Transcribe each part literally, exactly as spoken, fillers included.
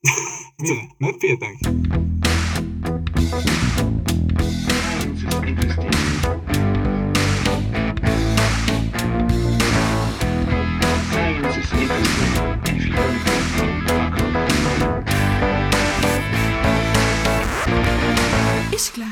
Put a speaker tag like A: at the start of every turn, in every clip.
A: Also, nicht viel, danke.
B: Ist gleich.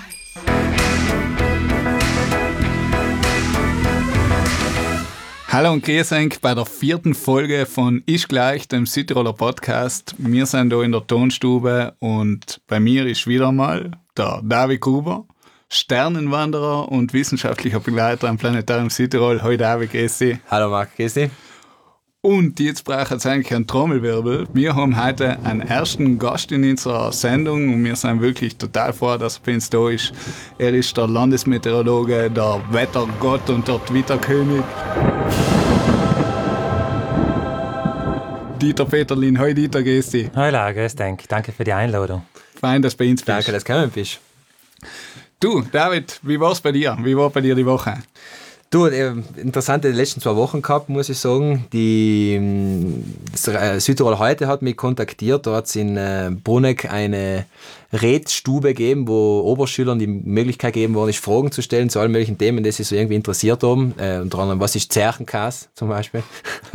A: Hallo und grüß euch bei der vierten Folge von Ist gleich, dem Südtiroler Podcast. Wir sind hier in der Tonstube und bei mir ist wieder mal der David Gruber, Sternenwanderer und wissenschaftlicher Begleiter am Planetarium Südtirol. Hallo David, grüß dich.
C: Hallo Marc, grüß dich.
A: Und jetzt braucht es eigentlich einen Trommelwirbel. Wir haben heute einen ersten Gast in unserer Sendung und wir sind wirklich total froh, dass er bei uns da ist. Er ist der Landesmeteorologe, der Wettergott und der Twitterkönig. Dieter Peterlin. Hi Dieter, grüß dich.
D: Hallo, grüß dich. Danke für die Einladung.
A: Fein, dass du bei uns bist.
C: Danke, dass du gekommen bist.
A: Du, David, wie war es bei dir? Wie war bei dir die Woche?
C: Du, äh, interessante die letzten zwei Wochen gehabt, muss ich sagen. Die das, äh, Südtirol heute hat mich kontaktiert. Da hat es in äh, Bruneck eine Redstube gegeben, wo Oberschülern die Möglichkeit gegeben worden ist, Fragen zu stellen zu allen möglichen Themen, die sie so irgendwie interessiert haben. Äh, unter anderem, was ist Zerchenkäse zum Beispiel?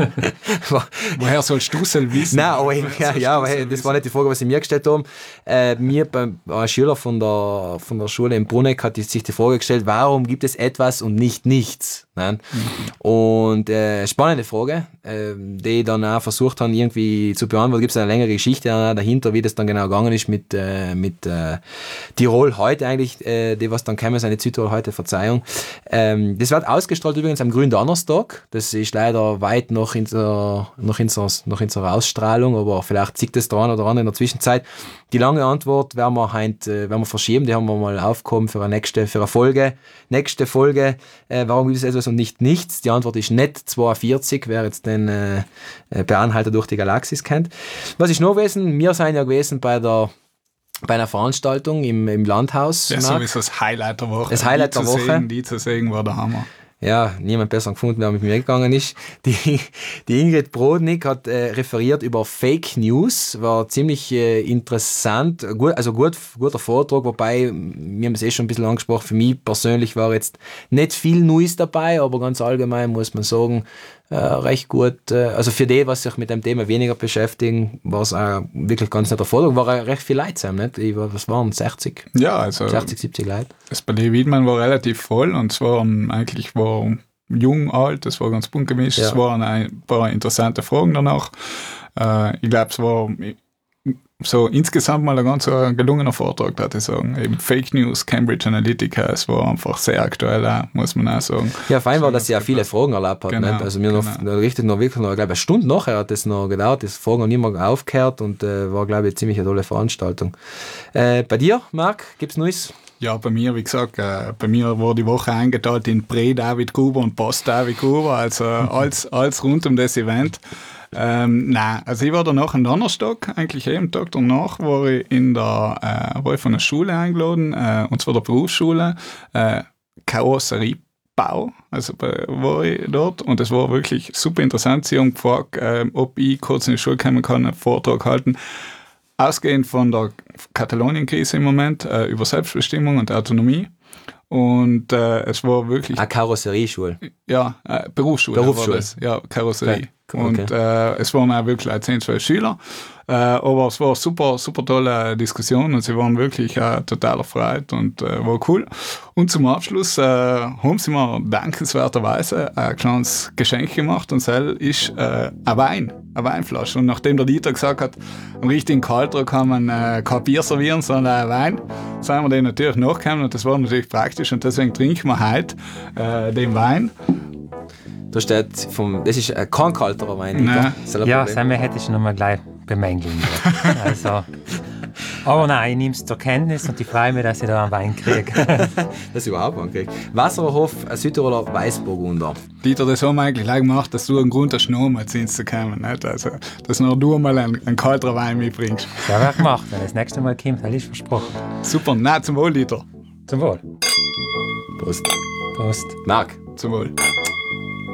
A: Woher sollst du es wissen?
C: Nein, aber ja, ja, aber hey, das war nicht die Frage, was sie mir gestellt haben. Äh, mir, beim, ein Schüler von der, von der Schule in Bruneck hat sich die Frage gestellt, warum gibt es etwas und nicht nichts? Nein? Mhm. Und äh, spannende Frage, äh, die ich dann auch versucht habe, irgendwie zu beantworten. Gibt es eine längere Geschichte dahinter, wie das dann genau gegangen ist mit, äh, mit äh, Tirol heute eigentlich, äh, die was dann käme, ist eine Südtirol heute, Verzeihung. Ähm, das wird ausgestrahlt übrigens am Gründonnerstag. Das ist leider weit noch in der, noch in der, noch in der Ausstrahlung, aber vielleicht sieht das der eine oder andere in der Zwischenzeit. Die lange Antwort werden wir heute, äh, werden wir verschieben, die haben wir mal aufgehoben für eine nächste, für eine Folge. Nächste Folge, äh, warum gibt es etwas und nicht nichts? Die Antwort ist nicht zweiundvierzig, wer jetzt den äh, Per Anhalter durch die Galaxis kennt. Was ist noch gewesen? Wir sind ja gewesen bei der bei einer Veranstaltung im, im Landhaus.
A: Ja, sowieso das Highlight der Woche.
C: Das Highlight der Woche.
A: Sehen, die zu sehen war der Hammer.
C: Ja, niemand besser gefunden, wer mit mir gegangen ist. Die, die Ingrid Brodnik hat äh, referiert über Fake News, war ziemlich äh, interessant, gut, also gut, guter Vortrag, wobei, wir haben es eh schon ein bisschen angesprochen, für mich persönlich war jetzt nicht viel Neues dabei, aber ganz allgemein muss man sagen, äh, recht gut, äh, also für die, was sich mit dem Thema weniger beschäftigen, war es auch wirklich ganz netter Vortrag, war auch recht viel Leute zusammen, nicht? Ich war, was waren sechzig?
A: Ja, also
C: sechzig, siebzig Leute.
A: Das Palais Wiedmann war relativ voll und es waren eigentlich war jung, alt, das war ganz bunt gemischt, ja. Es waren ein paar interessante Fragen danach. Äh, ich glaube, es war so insgesamt mal ein ganz gelungener Vortrag, würde ich sagen. Eben Fake News, Cambridge Analytica, es war einfach sehr aktuell, auch, muss man auch sagen.
C: Ja, fein war, dass sie ja viele Fragen erlaubt hat.
A: Genau,
C: nicht? Also mir
A: genau.
C: noch, noch richtig noch wirklich noch, ich glaube, eine Stunde nachher hat das noch gedauert, das Fragen haben immer aufgehört und äh, war, glaube ich, eine ziemlich tolle Veranstaltung. Äh, bei dir, Marc, gibt es Neues?
A: Ja, bei mir, wie gesagt, äh, bei mir war die Woche eingeteilt in Prä-David Gruber und Post-David Gruber, also alles, alles rund um das Event. Ähm, nein, also ich war danach am Donnerstag, eigentlich jeden Tag danach, war ich in der, äh, war ich von der Schule eingeladen, äh, und zwar der Berufsschule, äh, Karosseriebau, also bei, war ich dort und es war wirklich super interessant. Sie haben gefragt, äh, ob ich kurz in die Schule kommen kann, einen Vortrag halten. Ausgehend von der Katalonien-Krise im Moment, äh, über Selbstbestimmung und Autonomie. Und äh, es war wirklich...
C: Eine Karosserieschule?
A: Ja, äh, Berufsschule.
C: Berufsschule.
A: War das. Ja, Karosserie.
C: Okay.
A: Und äh, es waren auch wirklich zehn, zwölf Schüler. Äh, aber es war super, super tolle Diskussion und sie waren wirklich äh, total erfreut und äh, war cool. Und zum Abschluss äh, haben sie mir dankenswerterweise ein kleines Geschenk gemacht und das ist äh, ein Wein, eine Weinflasche. Und nachdem der Dieter gesagt hat, am richtigen Kalter kann man äh, kein Bier servieren, sondern ein Wein, sind wir dem natürlich nachgekommen und das war natürlich praktisch und deswegen trinken wir heute äh, den Wein.
C: Da steht, vom, das ist ein kein kalterer Wein.
A: Nein.
D: Ja, Sammy hätte ich noch mal gleich bemängeln. Also, aber nein, ich nehme es zur Kenntnis und ich freue mich, dass ich da einen Wein kriege.
C: Das ist überhaupt einen kriege. Wasserhof, ein Südtiroler Weißburgunder.
A: Dieter, das haben wir eigentlich gleich gemacht, dass du einen Grund hast, noch mal zu uns zu kommen. Nicht? Also, dass noch du mal einen, einen kalteren Wein mitbringst.
D: Ja, wird gemacht. Wenn das nächste Mal kommt, habe ich versprochen.
A: Super, nein, zum Wohl, Dieter.
D: Zum Wohl.
C: Prost.
D: Prost.
C: Marc.
A: Zum Wohl.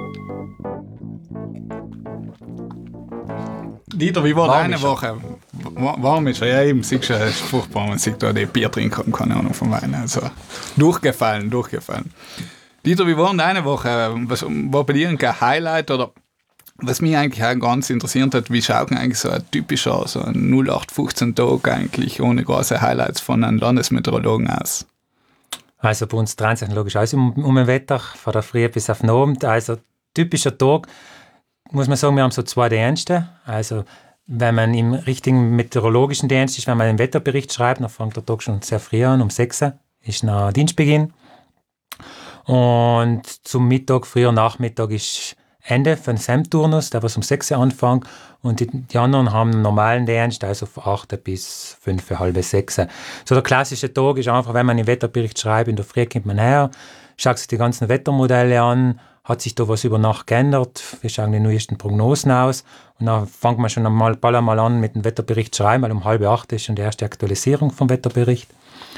A: Dieter, wie war
C: Warm
A: deine
C: ist
A: Woche? warm ist ja eben, siehst du, es ist furchtbar, man sieht da die Bier trinken, keine Ahnung von Wein. Also durchgefallen, durchgefallen. Dieter, wie war denn deine Woche? Was war bei dir ein Highlight oder was mich eigentlich auch ganz interessiert hat, wie schaut denn eigentlich so ein typischer, so ein null acht fünfzehn Tag eigentlich ohne große Highlights von einem Landesmeteorologen aus?
D: Also bei uns dreht sich logisch alles um, um das Wetter, von der Früh bis auf den Abend. Also typischer Tag, muss man sagen, wir haben so zwei Dienste. Also wenn man im richtigen meteorologischen Dienst ist, wenn man den Wetterbericht schreibt, dann fängt der Tag schon sehr früh an, um sechs Uhr ist noch Dienstbeginn. Und zum Mittag, früher Nachmittag ist Ende für den S E M-Turnus, der was um sechs Uhr anfängt. Und die, die anderen haben einen normalen Dienst, also von acht bis fünf, halb sechs. So der klassische Tag ist einfach, wenn man den Wetterbericht schreibt, in der Früh kommt man her, schaut sich die ganzen Wettermodelle an, hat sich da was über Nacht geändert, wir schauen die neuesten Prognosen aus und dann fängt man schon einmal, bald einmal an mit dem Wetterbericht zu schreiben, weil um halb acht ist schon die erste Aktualisierung vom Wetterbericht.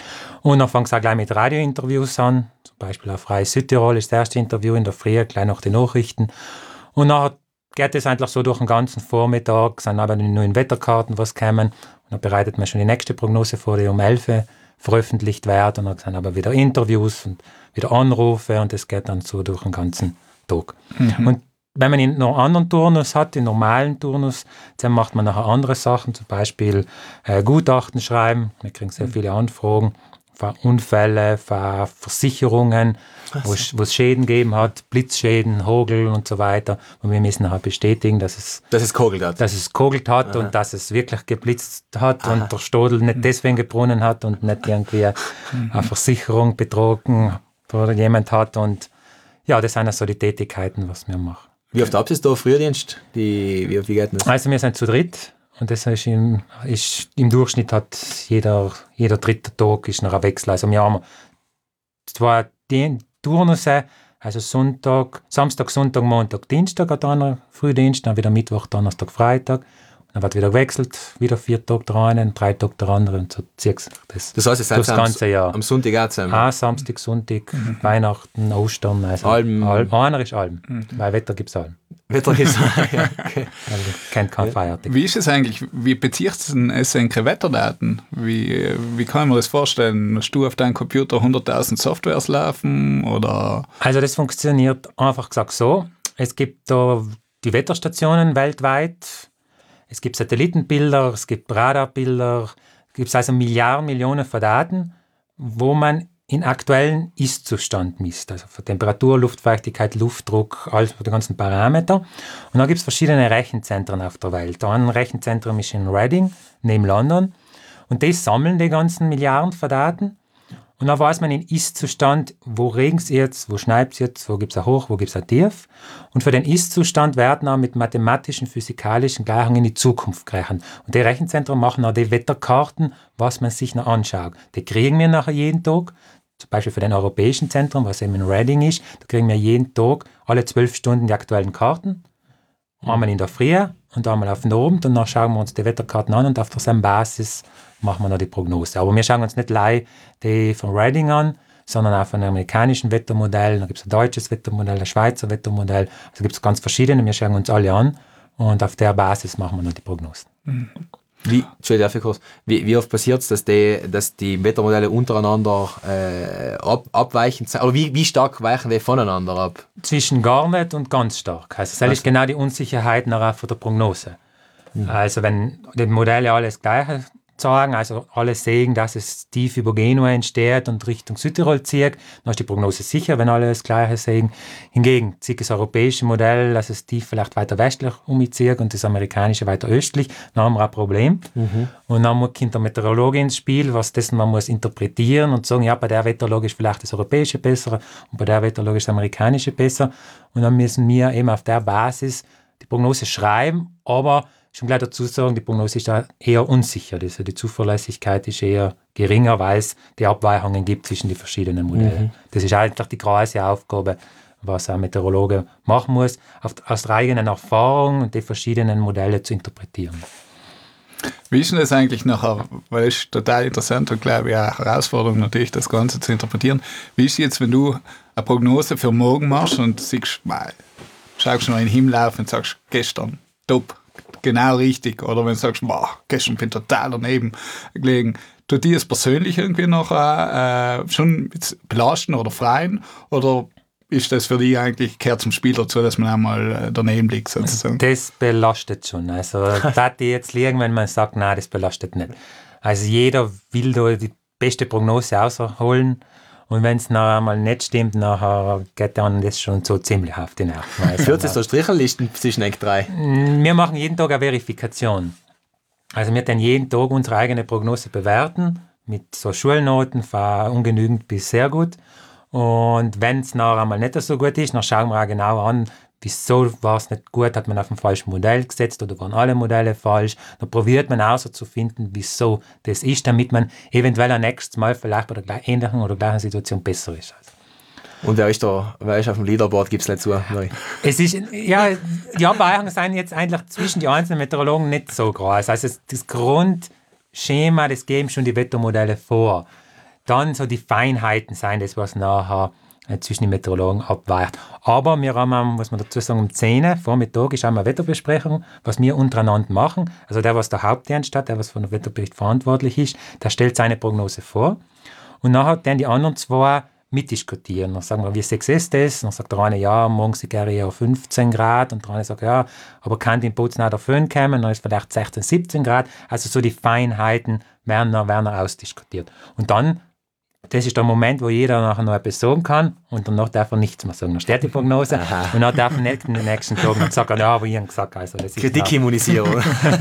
D: Und dann fängt es auch gleich mit Radiointerviews an, zum Beispiel auf Freies Südtirol ist das erste Interview in der Früh, gleich nach den Nachrichten. Und dann geht es eigentlich so durch den ganzen Vormittag, sind aber die neuen Wetterkarten, was kommen. Und dann bereitet man schon die nächste Prognose vor, die um elf Uhr veröffentlicht wird. Und dann sind aber wieder Interviews und wieder Anrufe und das geht dann so durch den ganzen Tag. Mhm. Und wenn man einen anderen Turnus hat, den normalen Turnus, dann macht man nachher andere Sachen, zum Beispiel äh, Gutachten schreiben. Wir kriegen sehr viele Anfragen von Unfällen, von Versicherungen, wo es, wo es Schäden gegeben hat, Blitzschäden, Hagel und so weiter. Und wir müssen nachher bestätigen, dass es,
C: dass es kogelt hat,
D: dass es kogelt hat und dass es wirklich geblitzt hat. Aha. Und der Stadel nicht deswegen gebrunnen hat und nicht irgendwie eine Versicherung betrogen oder jemand hat. Und ja, das sind also die Tätigkeiten, was wir machen.
C: Wie oft habt ihr da Frühdienst? Die, wie, wie geht das?
D: Also wir sind zu dritt. Und das ist im, ist, im Durchschnitt hat jeder, jeder dritte Tag ist noch ein Wechsel. Also wir haben zwei Turnusse, also Sonntag, Samstag, Sonntag, Montag, Dienstag hat einer Frühdienst, dann wieder Mittwoch, Donnerstag, Freitag. Dann wird wieder gewechselt, wieder vier Tage der eine, drei Tage der andere und so zieht sich das,
C: das heißt, es
D: das ganze
C: am,
D: Jahr.
C: Am Sonntag auch zusammen?
D: Ah, Samstag, Sonntag, mhm. Weihnachten, Ostern. Also
C: Alben.
D: Alben. Einer ist Alben, mhm. weil Wetter gibt es Alben.
C: Wetter gibt es ja, okay.
D: Also kennt kein Feiertag.
A: Wie ist es eigentlich, wie bezieht es eigentlich Wetterdaten? Wie, wie kann ich mir das vorstellen? Hast du auf deinem Computer hunderttausend Softwares laufen? Oder?
D: Also das funktioniert einfach gesagt so, es gibt da die Wetterstationen weltweit. Es gibt Satellitenbilder, es gibt Radarbilder, es gibt also Milliarden, Millionen von Daten, wo man in aktuellen Ist-Zustand misst. Also für Temperatur, Luftfeuchtigkeit, Luftdruck, alles für die ganzen Parameter. Und dann gibt es verschiedene Rechenzentren auf der Welt. Ein Rechenzentrum ist in Reading, neben London. Und die sammeln die ganzen Milliarden von Daten. Und dann weiß man in Ist-Zustand, wo regnet es jetzt, wo schneit es jetzt, wo gibt es ein Hoch, wo gibt es ein Tief. Und für den Ist-Zustand werden auch mit mathematischen, physikalischen Gleichungen in die Zukunft gerechnet. Und die Rechenzentren machen auch die Wetterkarten, was man sich noch anschaut. Die kriegen wir nachher jeden Tag. Zum Beispiel für den europäischen Zentrum, was eben in Reading ist, da kriegen wir jeden Tag alle zwölf Stunden die aktuellen Karten. Einmal in der Früh und einmal auf den Abend und dann schauen wir uns die Wetterkarten an und auf der Basis machen wir noch die Prognose. Aber wir schauen uns nicht allein die von Reading an, sondern auch von einem amerikanischen Wettermodell. Da gibt es ein deutsches Wettermodell, ein Schweizer Wettermodell. Also gibt es ganz verschiedene. Wir schauen uns alle an und auf der Basis machen wir noch die Prognosen.
A: Mhm.
C: Wie, kurz, wie, wie oft passiert es, dass die, dass die Wettermodelle untereinander äh, ab, abweichen? Oder wie, wie stark weichen die voneinander ab?
D: Zwischen gar nicht und ganz stark. Also das also. ist genau die Unsicherheit nachher von der Prognose. Mhm. Also wenn die Modelle alles Gleiche sagen, also alle sehen, dass es tief über Genua entsteht und Richtung Südtirol zieht, dann ist die Prognose sicher, wenn alle das Gleiche sehen. Hingegen zieht das europäische Modell, dass es tief vielleicht weiter westlich umzieht und das amerikanische weiter östlich, dann haben wir ein Problem. Mhm. Und dann kommt der Meteorologe ins Spiel, was das man muss interpretieren und sagen, ja, bei der Wetterlage ist vielleicht das europäische besser und bei der Wetterlage ist das amerikanische besser. Und dann müssen wir eben auf der Basis die Prognose schreiben, aber schon gleich dazu sagen, die Prognose ist eher unsicher. Also die Zuverlässigkeit ist eher geringer, weil es die Abweichungen gibt zwischen den verschiedenen Modellen. Mhm. Das ist eigentlich die große Aufgabe, was ein Meteorologe machen muss, aus der eigenen Erfahrung und die verschiedenen Modelle zu interpretieren.
A: Wie ist denn das eigentlich nachher, weil es ist total interessant und glaube ich auch eine Herausforderung natürlich, das Ganze zu interpretieren. Wie ist es jetzt, wenn du eine Prognose für morgen machst und siehst, schaust noch in den Himmel auf und sagst, gestern, top, genau richtig. Oder wenn du sagst, boah, gestern bin ich total daneben gelegen. Tut dir das persönlich irgendwie noch äh, schon belasten oder freien? Oder ist das für dich eigentlich, gehört zum Spiel dazu, dass man einmal daneben liegt, sozusagen?
D: Das belastet schon. Also, da die jetzt liegen, wenn man sagt, nein, das belastet nicht. Also, jeder will da die beste Prognose rausholen. Und wenn es nachher mal nicht stimmt, nachher geht dann das schon so ziemlich auf die Nerven. Also,
C: führt es da Strichelisten zwischen euch drei?
D: Wir machen jeden Tag eine Verifikation. Also wir dann jeden Tag unsere eigene Prognose bewerten, mit so Schulnoten von ungenügend bis sehr gut. Und wenn es nachher einmal nicht so gut ist, dann schauen wir auch genau an, wieso war es nicht gut, hat man auf ein falsches Modell gesetzt oder waren alle Modelle falsch. Dann probiert man auch so zu finden, wieso das ist, damit man eventuell ein nächstes Mal vielleicht bei der ähnlichen oder gleichen Situation besser ist.
C: Und wer ist da, wer ist auf dem Leaderboard, gibt es nicht zu? Nein.
D: Es ist, ja, die Abweichungen sind jetzt eigentlich zwischen den einzelnen Meteorologen nicht so groß. Also das Grundschema, das geben schon die Wettermodelle vor. Dann so die Feinheiten sein, das was nachher äh, zwischen den Meteorologen abweicht. Aber wir haben, muss man dazu sagen, um zehn Uhr Vormittag ist auch eine Wetterbesprechung, was wir untereinander machen. Also der, was der Hauptdienst hat, der, was von der Wetterbericht verantwortlich ist, der stellt seine Prognose vor. Und nachher dann die anderen zwei mitdiskutieren. Dann sagen wir, wie sechs ist das? Dann sagt der eine, ja, morgen sind eher fünfzehn Grad. Und der andere sagt, ja, aber kann in Bozen auch der Föhn kommen? Dann ist vielleicht sechzehn, siebzehn Grad. Also so die Feinheiten werden dann, werden dann ausdiskutiert. Und dann, das ist der Moment, wo jeder nachher noch etwas sagen kann und danach darf er nichts mehr sagen. Dann steht die Prognose Aha. und dann darf er nicht den nächsten Tag noch sagen, ja, aber ich habe gesagt. Also das
C: Kritikimmunisierung.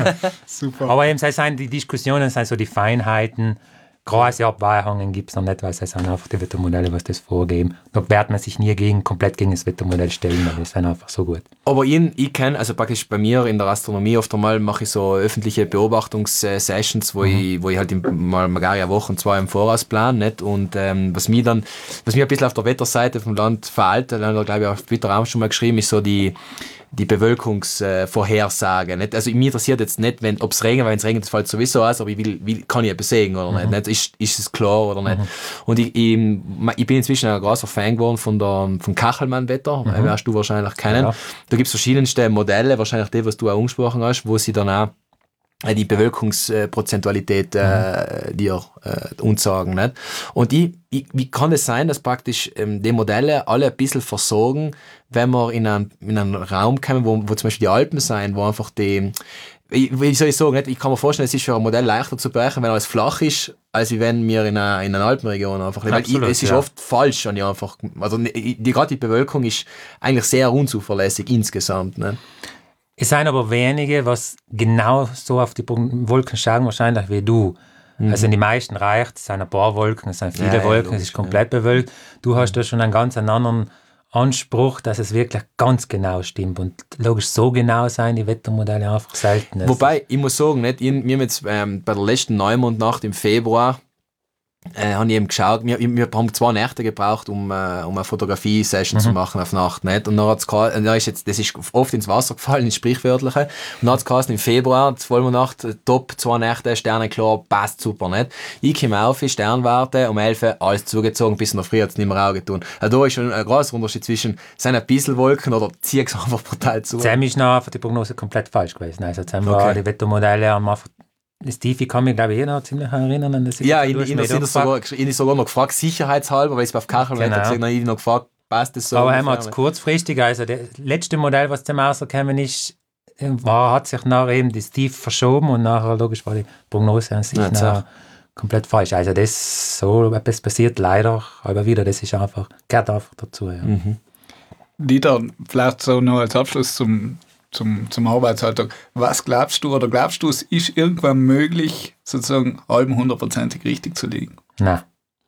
D: Super. Aber eben, sind die Diskussionen, sind so die Feinheiten. Große Abweichungen gibt es noch nicht, weil es sind einfach die Wettermodelle, was das vorgeben. Da wird man sich nie gegen, komplett gegen das Wettermodell stellen, weil die sind einfach so gut.
C: Aber ich, ich kenne, also praktisch bei mir in der Astronomie oft einmal mache ich so öffentliche Beobachtungssessions, wo mhm. ich wo ich halt mal eine Woche, zwei im Voraus plane, nicht? Und ähm, was mir dann, was mir ein bisschen auf der Wetterseite vom Land veraltet, dann glaube ich auf Twitter auch schon mal geschrieben, ist so die die Bewölkungsvorhersage. Äh, also mich interessiert jetzt nicht, ob es regnet, wenn es regnet, das fällt sowieso aus, aber ich will, will, kann ich etwas sehen oder mhm. nicht? Ist, ist es klar oder nicht? Mhm. Und ich, ich, ich bin inzwischen ein großer Fan geworden von der, vom Kachelmann-Wetter, mhm. wirst du wahrscheinlich kennen. Ja. Da gibt es verschiedenste Modelle, wahrscheinlich die, was du auch angesprochen hast, wo sie dann auch die Bewölkungsprozentualität äh, mhm. dir äh, uns sagen. Nicht? Und ich, ich, wie kann es sein, dass praktisch ähm, die Modelle alle ein bisschen versorgen, wenn wir in einen, in einen Raum kommen, wo, wo zum Beispiel die Alpen sein, wo einfach die, ich, wie soll ich sagen, nicht? Ich kann mir vorstellen, es ist für ein Modell leichter zu berechnen, wenn alles flach ist, als wenn wir in einer, in einer Alpenregion einfach leben. Absolut, ich, es ist ja. oft falsch, und ich einfach, also die, gerade die Bewölkung ist eigentlich sehr unzuverlässig insgesamt. Nicht?
D: Es sind aber wenige, was genau so auf die Wolken schauen, wahrscheinlich wie du. Mhm. Also in die meisten reicht es, sind ein paar Wolken, es sind viele ja, Wolken, ja, es ist komplett ja. bewölkt. Du hast da schon einen ganz anderen Anspruch, dass es wirklich ganz genau stimmt. Und logisch, so genau sein die Wettermodelle einfach selten.
C: Wobei, ich muss sagen, nicht, wir haben jetzt ähm, bei der letzten Neumondnacht im Februar Äh, habe ich eben geschaut, wir, wir haben zwei Nächte gebraucht, um, äh, um eine Fotografie-Session mhm. zu machen auf Nacht. Nicht? Und dann hat's geha- dann ist jetzt, das ist oft ins Wasser gefallen, ins Sprichwörtliche. Und dann hat es geheißen, im Februar, Vollmondnacht, top, zwei Nächte, Sterne klar, passt super. Nicht? Ich komme auf, Sternwarte, um elf Uhr, alles zugezogen, bis noch früh hat es nicht mehr Auge tun. Also da ist schon ein großer Unterschied zwischen, sind ein bisschen Wolken oder ziehe ich es einfach brutal zu.
D: Jetzt ist noch einfach die Prognose komplett falsch gewesen. Also jetzt haben wir okay. die Wettermodelle haben einfach das Tief, kann mich glaube ich eh noch ziemlich erinnern an das.
C: Ja, ich habe sogar, sogar noch gefragt, sicherheitshalber, weil ich es auf Kacheln genau. habe, ich noch gefragt, passt das so?
D: Aber haben wir jetzt kurzfristig, also das letzte Modell, was zum rausgekommen ist, war, hat sich nachher eben das Tief verschoben und nachher logisch war die Prognose an sich ja, komplett falsch. Also das, so etwas passiert leider aber wieder, das ist einfach, gehört einfach dazu. Ja.
A: Mhm. Dieter, vielleicht so noch als Abschluss zum Zum, zum Arbeitsalltag. Was glaubst du oder glaubst du, es ist irgendwann möglich, sozusagen halb hundertprozentig richtig zu liegen?
D: Nein.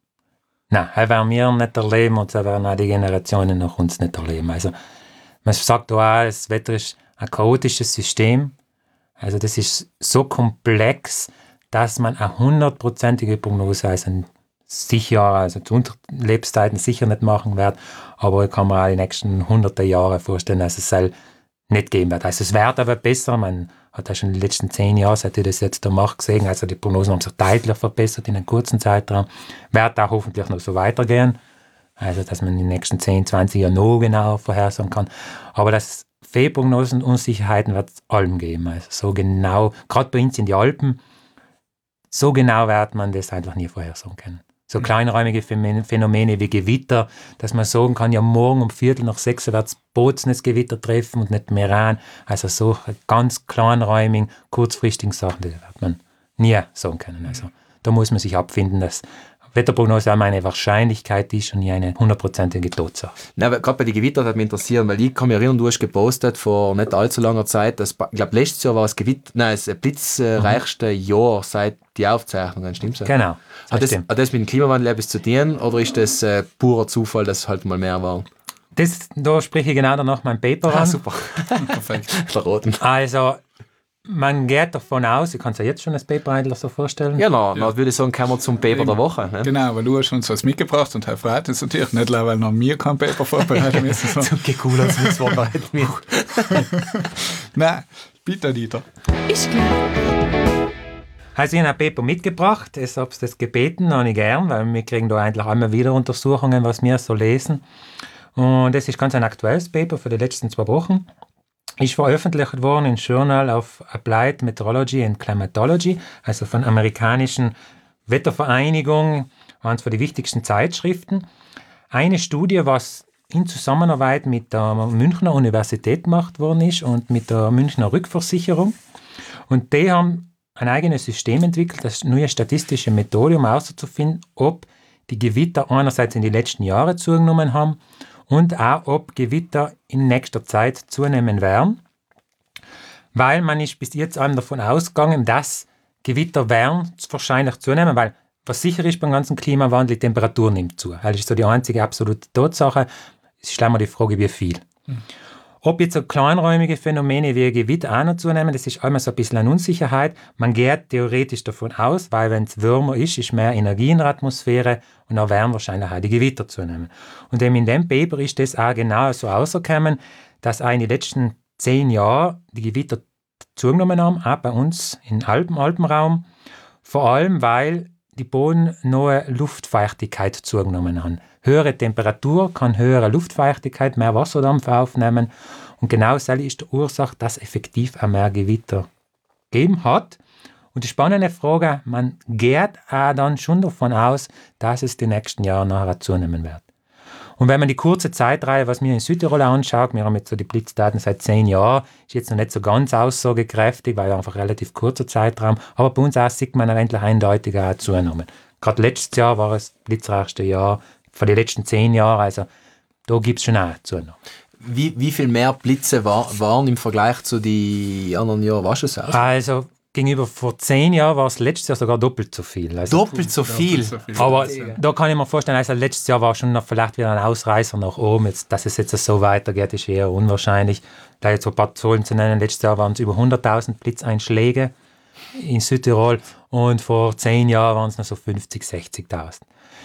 D: Nein, das werden wir nicht erleben und das werden auch die Generationen nach uns nicht erleben. Also, man sagt auch, das Wetter ist ein chaotisches System. Also, das ist so komplex, dass man eine hundertprozentige Prognose, also sicher, also zu Lebzeiten sicher nicht machen wird, aber ich kann mir auch die nächsten hunderte Jahre vorstellen, dass es soll nicht geben wird. Also es wird aber besser, man hat ja schon in den letzten zehn Jahren, seit ich das jetzt da mache, gesehen, also die Prognosen haben sich deutlich verbessert in einem kurzen Zeitraum, wird auch hoffentlich noch so weitergehen, also dass man in den nächsten zehn, zwanzig Jahren noch genauer vorhersagen kann, aber das Fehlprognosen und Unsicherheiten wird es allem geben. Also so genau, gerade bei uns in die Alpen, so genau wird man das einfach nie vorhersagen können. So kleinräumige Phänomene wie Gewitter, dass man sagen kann, ja morgen um Viertel nach sechs wird es Bozenes Gewitter treffen und nicht mehr an. Also so ganz kleinräumigen, kurzfristigen Sachen, das wird man nie sagen können. Also da muss man sich abfinden, dass Wetterprognose auch eine Wahrscheinlichkeit ist und nie eine hundertprozentige Tatsache.
C: Gerade bei den Gewittern hat mich interessieren, weil ich kann mich erinnern, du hast gepostet vor nicht allzu langer Zeit, dass, ich glaube, letztes Jahr war es Gewitter, nein, das blitzreichste mhm. Jahr seit die Aufzeichnungen, stimmt das?
D: Genau. Das
C: hat, das, hat das mit dem Klimawandel etwas zu tun oder ist das äh, purer Zufall, dass es halt mal mehr war?
D: Das, da spreche ich genau danach mein Paper
C: ah,
D: an.
C: Super. Perfekt. Verraten.
D: Also, man geht davon aus, ich kann es ja jetzt schon das Paper eigentlich so vorstellen.
C: Ja, na, ja. würde ich sagen, kommen wir zum Paper der Woche. Ne?
A: Genau, weil du hast uns was mitgebracht und Herr Freit ist natürlich nicht, weil noch mir kein Paper vorbereitet müssen. So.
C: Okay, cool, als wir es vorbereiten müssen.
A: Nein, bitte, Dieter.
B: Ich glaube.
D: Also ich habe ein Paper mitgebracht, ich habe das gebeten, habe ich gern, weil wir kriegen da eigentlich immer wieder Untersuchungen, was wir so lesen. Und das ist ganz ein aktuelles Paper für die letzten zwei Wochen. Ist veröffentlicht worden im Journal of Applied Meteorology and Climatology, also von der amerikanischen Wettervereinigung, eines von den wichtigsten Zeitschriften. Eine Studie, was in Zusammenarbeit mit der Münchner Universität gemacht worden ist und mit der Münchner Rückversicherung. Und die haben ein eigenes System entwickelt, das neue statistische Methode, um herauszufinden, ob die Gewitter einerseits in den letzten Jahren zugenommen haben und auch, ob Gewitter in nächster Zeit zunehmen werden. Weil man ist bis jetzt eben davon ausgegangen, dass Gewitter werden wahrscheinlich zunehmen, weil was sicher ist beim ganzen Klimawandel, die Temperatur nimmt zu. Das ist so die einzige absolute Tatsache. Es ist immer die Frage, wie viel. Mhm. Ob jetzt so kleinräumige Phänomene wie Gewitter auch noch zunehmen, das ist immer so ein bisschen eine Unsicherheit. Man geht theoretisch davon aus, weil wenn es wärmer ist, ist mehr Energie in der Atmosphäre und dann werden wahrscheinlich auch die Gewitter zunehmen. Und eben in dem Paper ist das auch genau so rausgekommen, dass auch in den letzten zehn Jahren die Gewitter zugenommen haben, auch bei uns im Alpen, Alpenraum. Vor allem, weil die bodennahe Luftfeuchtigkeit zugenommen haben. Höhere Temperatur kann höhere Luftfeuchtigkeit, mehr Wasserdampf aufnehmen. Und genau das ist die Ursache, dass effektiv auch mehr Gewitter gegeben hat. Und die spannende Frage, man geht auch dann schon davon aus, dass es die nächsten Jahre nachher zunehmen wird. Und wenn man die kurze Zeitreihe, was wir in Südtirol anschaut, wir haben jetzt so die Blitzdaten seit zehn Jahren, ist jetzt noch nicht so ganz aussagekräftig, weil einfach relativ kurzer Zeitraum, aber bei uns auch sieht man endlich eindeutiger auch zugenommen. Gerade letztes Jahr war es das blitzreichste Jahr von den letzten zehn Jahren, also da gibt es schon auch zugenommen.
C: Wie, wie viel mehr Blitze war, waren im Vergleich zu den anderen Jahren? Weißt du es auch?
D: Also gegenüber vor zehn Jahren war es letztes Jahr sogar doppelt so viel. Also,
C: doppelt so viel?
A: Doppelt so viel.
D: Aber da kann ich mir vorstellen, also letztes Jahr war schon noch vielleicht wieder ein Ausreißer nach oben. Jetzt, dass es jetzt so weitergeht, ist eher unwahrscheinlich. Da jetzt so ein paar Zahlen zu nennen, letztes Jahr waren es über hunderttausend Blitzeinschläge in Südtirol und vor zehn Jahren waren es noch so fünfzigtausend, sechzigtausend.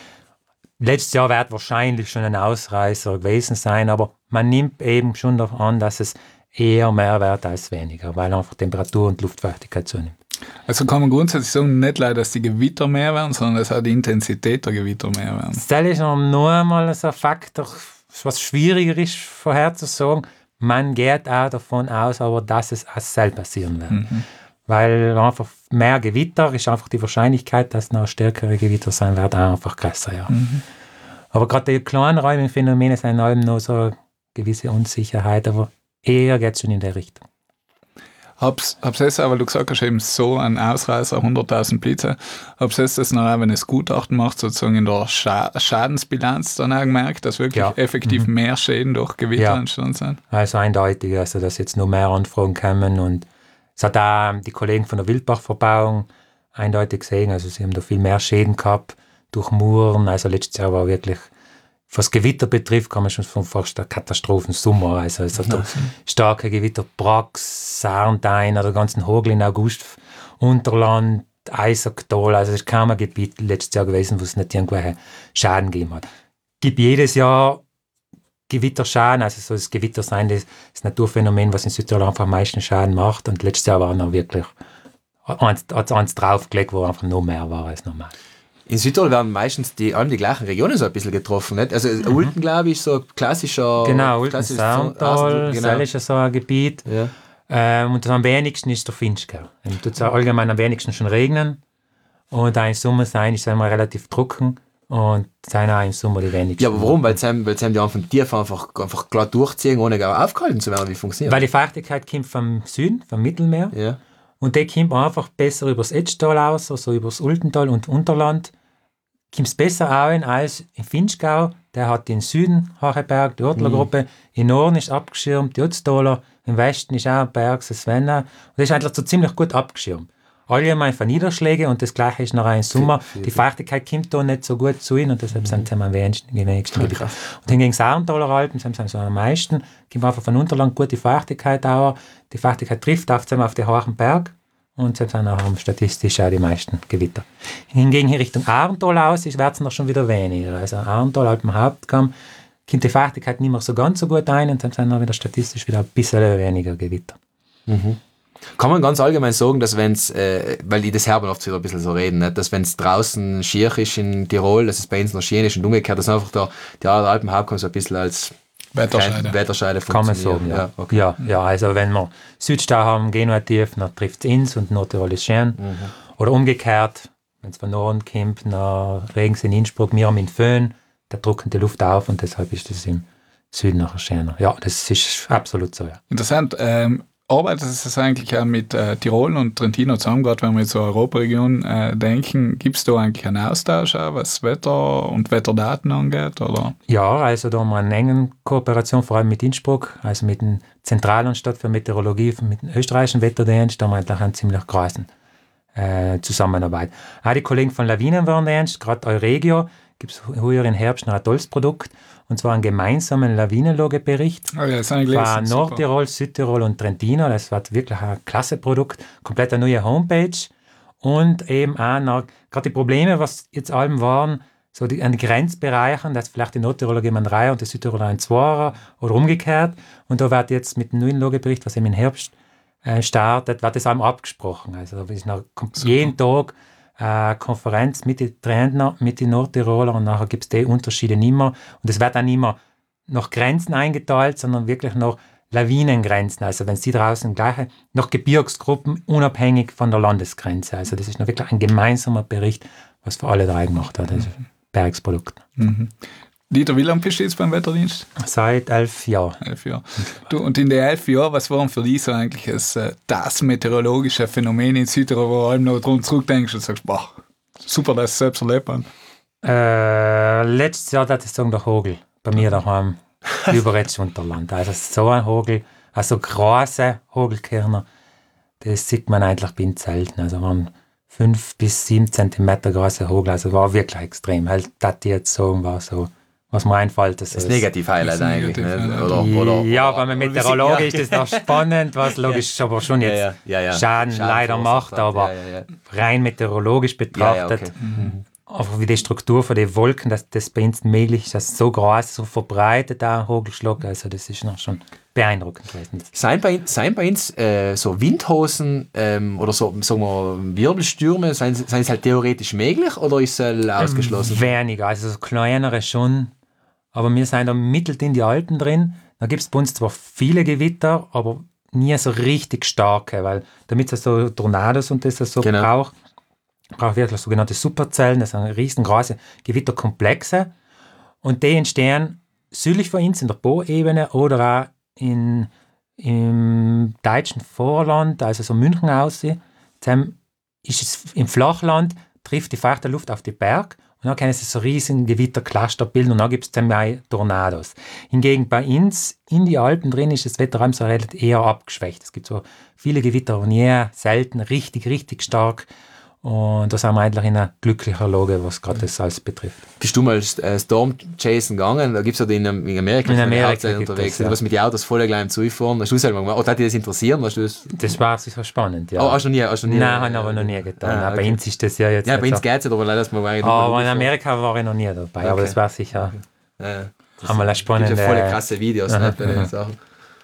D: Letztes Jahr wird wahrscheinlich schon ein Ausreißer gewesen sein, aber man nimmt eben schon davon an, dass es eher mehr wird als weniger, weil einfach Temperatur und Luftfeuchtigkeit zunimmt.
A: Also kann man grundsätzlich sagen, nicht leider, dass die Gewitter mehr werden, sondern dass auch die Intensität der Gewitter mehr werden.
D: Das ist noch einmal so ein Faktor, was schwieriger ist vorherzusagen. Man geht auch davon aus, aber dass es auch selbst passieren wird. Mhm. Weil einfach mehr Gewitter ist einfach die Wahrscheinlichkeit, dass noch stärkere Gewitter sein werden, auch einfach größer. Ja. Mhm. Aber gerade die kleinräumigen Phänomene sind allem noch so eine gewisse Unsicherheit, aber eher geht es schon in der Richtung.
A: Hab's, hab's es, aber du gesagt hast eben so ein Ausreißer, hunderttausend Blitze, hab's es das noch, wenn es Gutachten macht, sozusagen in der Scha- Schadensbilanz dann auch gemerkt, dass wirklich
D: ja.
A: effektiv mhm. mehr Schäden durch Gewitter
D: ja.
A: entstanden sind?
D: Also eindeutig, also dass jetzt noch mehr Anfragen kommen und es hat auch die Kollegen von der Wildbachverbauung eindeutig gesehen, also sie haben da viel mehr Schäden gehabt durch Muren, also letztes Jahr war wirklich, was Gewitter betrifft, kann man schon von fast der Katastrophensummer, also es hat ja. starke Gewitter, Brax, Sarntein, oder ganzen Hagel in August, Unterland, Eisertal, also es ist kaum ein Gebiet letztes Jahr gewesen, wo es nicht irgendwelche Schaden gegeben hat. Es gibt jedes Jahr Gewitterschaden, also so das Gewitter sein, das, das Naturphänomen, was in Südtirol einfach am meisten Schaden macht, und letztes Jahr war noch wirklich, hat es eins draufgelegt, wo einfach noch mehr war als normal.
C: In Südtirol werden meistens die, allem die gleichen Regionen so ein bisschen getroffen. Nicht? Also mhm. Ulten, glaube ich, so klassischer...
D: Genau, Ulten, Sarntal, genau. Das ist ja so ein Gebiet.
C: Ja.
D: Ähm, und am wenigsten ist der Finchgau. Es tut allgemein am wenigsten schon regnen. Und auch im Sommer sein ist es immer relativ trocken. Und sein auch im Sommer die wenigsten.
C: Ja, aber warum? Weil sie, weil sie die von tief einfach, einfach klar durchziehen, ohne gar aufgehalten zu werden. Wie funktioniert
D: Weil die Feuchtigkeit kommt vom Süden, vom Mittelmeer.
C: Ja.
D: Und die kommt einfach besser über das Etschtal aus, also über das Ultental und Unterland. Kommt es besser an als im Finchgau. Der hat den Süden Hacheberg, die Ortlergruppe. Mhm. Im Norden ist abgeschirmt, die Ötztaler. Im Westen ist auch ein Berg, das Svenna. Und das ist eigentlich so ziemlich gut abgeschirmt. Allgemein von Niederschlägen und das Gleiche ist nachher im Sommer. Viel, viel. Die Feuchtigkeit kommt da nicht so gut zu ihnen und deshalb mhm. sind sie am wenigsten, die wenigsten Gebiete. Und hingegen Sarntaler Alpen sind sie am meisten. Kommt einfach von Unterland gute Feuchtigkeit auch. Die Feuchtigkeit trifft auf, auf den hohen Berg und sie sind auch statistisch auch die meisten Gewitter. Hingegen in Richtung Arntal aus wird es noch schon wieder weniger. Also Arntal, Alpen-Hauptkamm, kommt die Feuchtigkeit nicht mehr so ganz so gut ein und dann sind auch wieder statistisch wieder ein bisschen weniger Gewitter.
C: Mhm. Kann man ganz allgemein sagen, dass wenn es, äh, weil ich das Herben oft wieder ein bisschen so reden, nicht? Dass wenn es draußen schier ist in Tirol, dass es bei uns noch schier ist und umgekehrt, dass einfach der, der Alpenhauptkamm so ein bisschen als
A: Wetterscheide,
C: Wetterscheide
D: kann man sagen, ja. Ja, okay. ja. Ja, also wenn wir Südstau haben, Genua tief, dann trifft es ins und Nordtirol ist schön. Mhm. Oder umgekehrt, wenn es von Norden kommt, dann regen es in Innsbruck, wir haben in Föhn, da drücken die Luft auf und deshalb ist es im Süden nachher schöner. Ja, das ist absolut so, ja.
A: Interessant. Ähm, arbeitet es eigentlich auch mit äh, Tirol und Trentino zusammen, gerade wenn wir jetzt zur Europaregion äh, denken, gibt es da eigentlich einen Austausch auch, was Wetter und Wetterdaten angeht? Oder?
D: Ja, also da haben wir eine enge Kooperation, vor allem mit Innsbruck, also mit dem Zentralanstalt für Meteorologie, mit dem österreichischen Wetterdienst, da haben wir eigentlich einen ziemlich großen äh, Zusammenarbeit. Auch die Kollegen von Lawinenwarndienst, gerade Euregio, gibt es heuer im Herbst noch ein tolles Produkt, und zwar einen gemeinsamen Lawinenlagebericht
A: oh ja,
D: von Nordtirol, Südtirol und Trentino. Das war wirklich ein klasse Produkt, komplett eine neue Homepage und eben auch noch, gerade die Probleme, was jetzt allem waren, so die, an den Grenzbereichen, dass vielleicht die Nordtiroler geben einen Dreier und die Südtiroler einen Zweier oder umgekehrt. Und da wird jetzt mit dem neuen Lagebericht, was eben im Herbst äh, startet, wird das allem abgesprochen. Also da ist noch jeden Tag eine Konferenz mit den Trainern, mit den Nordtirolern und nachher gibt es die Unterschiede nicht mehr. Und es wird dann nicht mehr nach Grenzen eingeteilt, sondern wirklich nach Lawinengrenzen. Also wenn sie draußen gleiche, nach Gebirgsgruppen, unabhängig von der Landesgrenze. Also das ist noch wirklich ein gemeinsamer Bericht, was für alle drei gemacht hat. Also Bergsprodukt.
A: Mhm. Dieter, wie lange bist du jetzt beim Wetterdienst?
D: Seit elf Jahren.
A: Elf Jahre. Du, und in den elf Jahren, was waren für dich so eigentlich das, das meteorologische Phänomen in Südtirol, wo du allem noch dran zurückdenkst und sagst, boah, super, dass ich selbst erlebt habe?
D: Äh, letztes Jahr würde ich sagen, der Hagel. Bei mir daheim, über jetzt Unterland. Also so ein Hagel, also große Hagelkörner, das sieht man eigentlich bin selten. Also waren fünf bis sieben Zentimeter große Hagel, also war wirklich extrem. Halt, das die jetzt sagen, war so, was mir einfällt. Das,
C: das ist Negativ-Highlight eigentlich.
D: Negativ, oder, oder, ja, aber mit Meteorologie ist das noch spannend, was logisch aber schon jetzt ja, ja, ja, ja. Schaden, Schaden leider macht, aber ja, ja, ja. rein meteorologisch betrachtet, ja, ja, okay. mhm. einfach wie die Struktur von den Wolken, dass das bei uns möglich ist, dass so groß, so verbreitet da ein Hagelschlag, also das ist noch schon beeindruckend gewesen.
C: Seien bei, seien bei uns äh, so Windhosen ähm, oder so, sagen wir, Wirbelstürme, seien, seien es halt theoretisch möglich oder ist es ausgeschlossen?
D: Ähm, weniger, also so kleinere schon. Aber wir sind da mittelt in die Alpen drin. Da gibt es bei uns zwar viele Gewitter, aber nie so richtig starke, weil damit es so Tornados und das so genau. braucht, braucht wirklich sogenannte Superzellen, das sind riesengroße Gewitterkomplexe. Und die entstehen südlich von uns in der Po-Ebene oder auch in, im deutschen Vorland, also so München aussehen. Dann ist es im Flachland, trifft die feuchte Luft auf die Berg. Und dann können sie so riesen Gewittercluster bilden und dann gibt es dann auch Tornados. Hingegen bei uns in die Alpen drin ist das Wetter so relativ eher abgeschwächt. Es gibt so viele Gewitter, aber nie selten richtig, richtig stark. Und da sind wir eigentlich in einer glücklichen Lage, was gerade das alles betrifft.
C: Bist du mal äh, Storm Chasen gegangen? Da gibt es ja in, in Amerika,
D: in Amerika
C: unterwegs, das, ja. was mit den Autos voll gleich im Zufahren. Hast du selber gemacht? Oder hat dich das interessiert? Hast du das?
D: das war sicher spannend, ja.
C: Oh, hast du nie, hast du nie?
D: Nein, habe ich aber noch nie getan. Ah, okay. Bei uns ist das ja jetzt...
C: Ja, bei uns geht es ja, aber leider, dass man...
D: Oh, aber in Amerika war ich noch nie dabei, okay. aber das war sicher... Okay. Ja, das einmal eine spannende...
C: Es gibt ja voll krasse Videos, ne, bei den Sachen.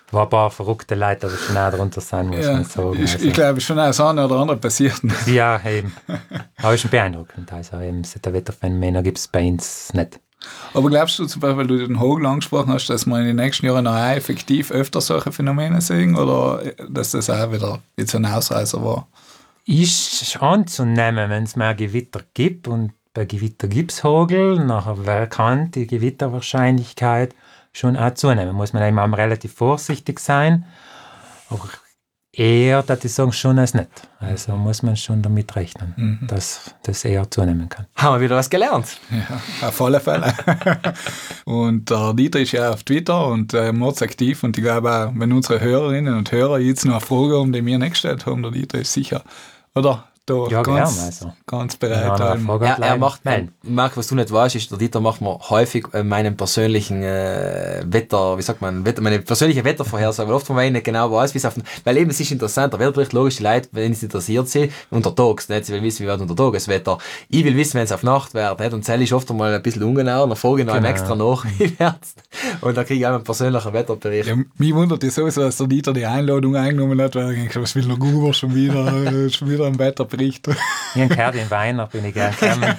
D: War ein paar verrückte Leute, aber schon auch darunter sein, muss
A: Ja,
D: man sagen.
A: ich,
D: Also,
A: ich glaube schon, das eine oder andere passiert.
D: ja, eben. Aber ist schon beeindruckend. Also eben, solche Wetterphänomene gibt es bei uns nicht.
A: Aber glaubst du zum Beispiel, weil du den Hagel angesprochen hast, dass wir in den nächsten Jahren noch effektiv öfter solche Phänomene sehen oder dass das auch wieder jetzt ein Ausreißer war?
D: Ist anzunehmen, wenn es mehr Gewitter gibt und bei Gewitter gibt es Hagel, nachher kann die Gewitterwahrscheinlichkeit schon auch zunehmen. Muss man eben relativ vorsichtig sein, aber eher, dass ich sagen, schon als nicht. Also muss man schon damit rechnen, mhm. dass das eher zunehmen kann.
C: Haben wir wieder was gelernt.
A: Ja, auf alle Fälle. Und der Dieter ist ja auf Twitter und äh, mordsaktiv und ich glaube auch, wenn unsere Hörerinnen und Hörer jetzt noch eine Frage haben, die wir nicht gestellt haben, der Dieter ist sicher, oder? Da
D: Ja,
A: ganz,
D: gern, also.
A: ganz bereit.
D: Ja,
A: ähm,
C: Ja, er macht, Marc, was du nicht weißt, ist, der Dieter macht mir häufig äh, meinen persönlichen äh, Wetter, wie sagt man, Wetter, meine persönliche Wettervorhersage, weil oft, wenn ich nicht genau weiß, wie es auf den, weil eben, es ist interessant, der Wetterbericht, logisch, die Leute, wenn es interessiert sie, untertags, nicht, sie will wissen, wie wird untertags das Wetter. Ich will wissen, wenn es auf Nacht wird, nicht, und Zell ist oft einmal ein bisschen ungenau, dann frage ich noch
D: Genau.
C: extra nach, wie wird's, und dann kriege ich auch einen persönlichen Wetterbericht.
A: Ja, mich wundert es sowieso, dass der Dieter die Einladung eingenommen hat, weil ich denke, was will der Google schon wieder, äh, schon wieder ein Wetterbericht.
D: Ich habe gehört, in Weihnachten bin ich gerne gekommen.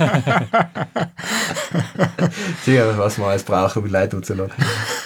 C: Sicher, was man alles braucht, um die Leute umzulocken.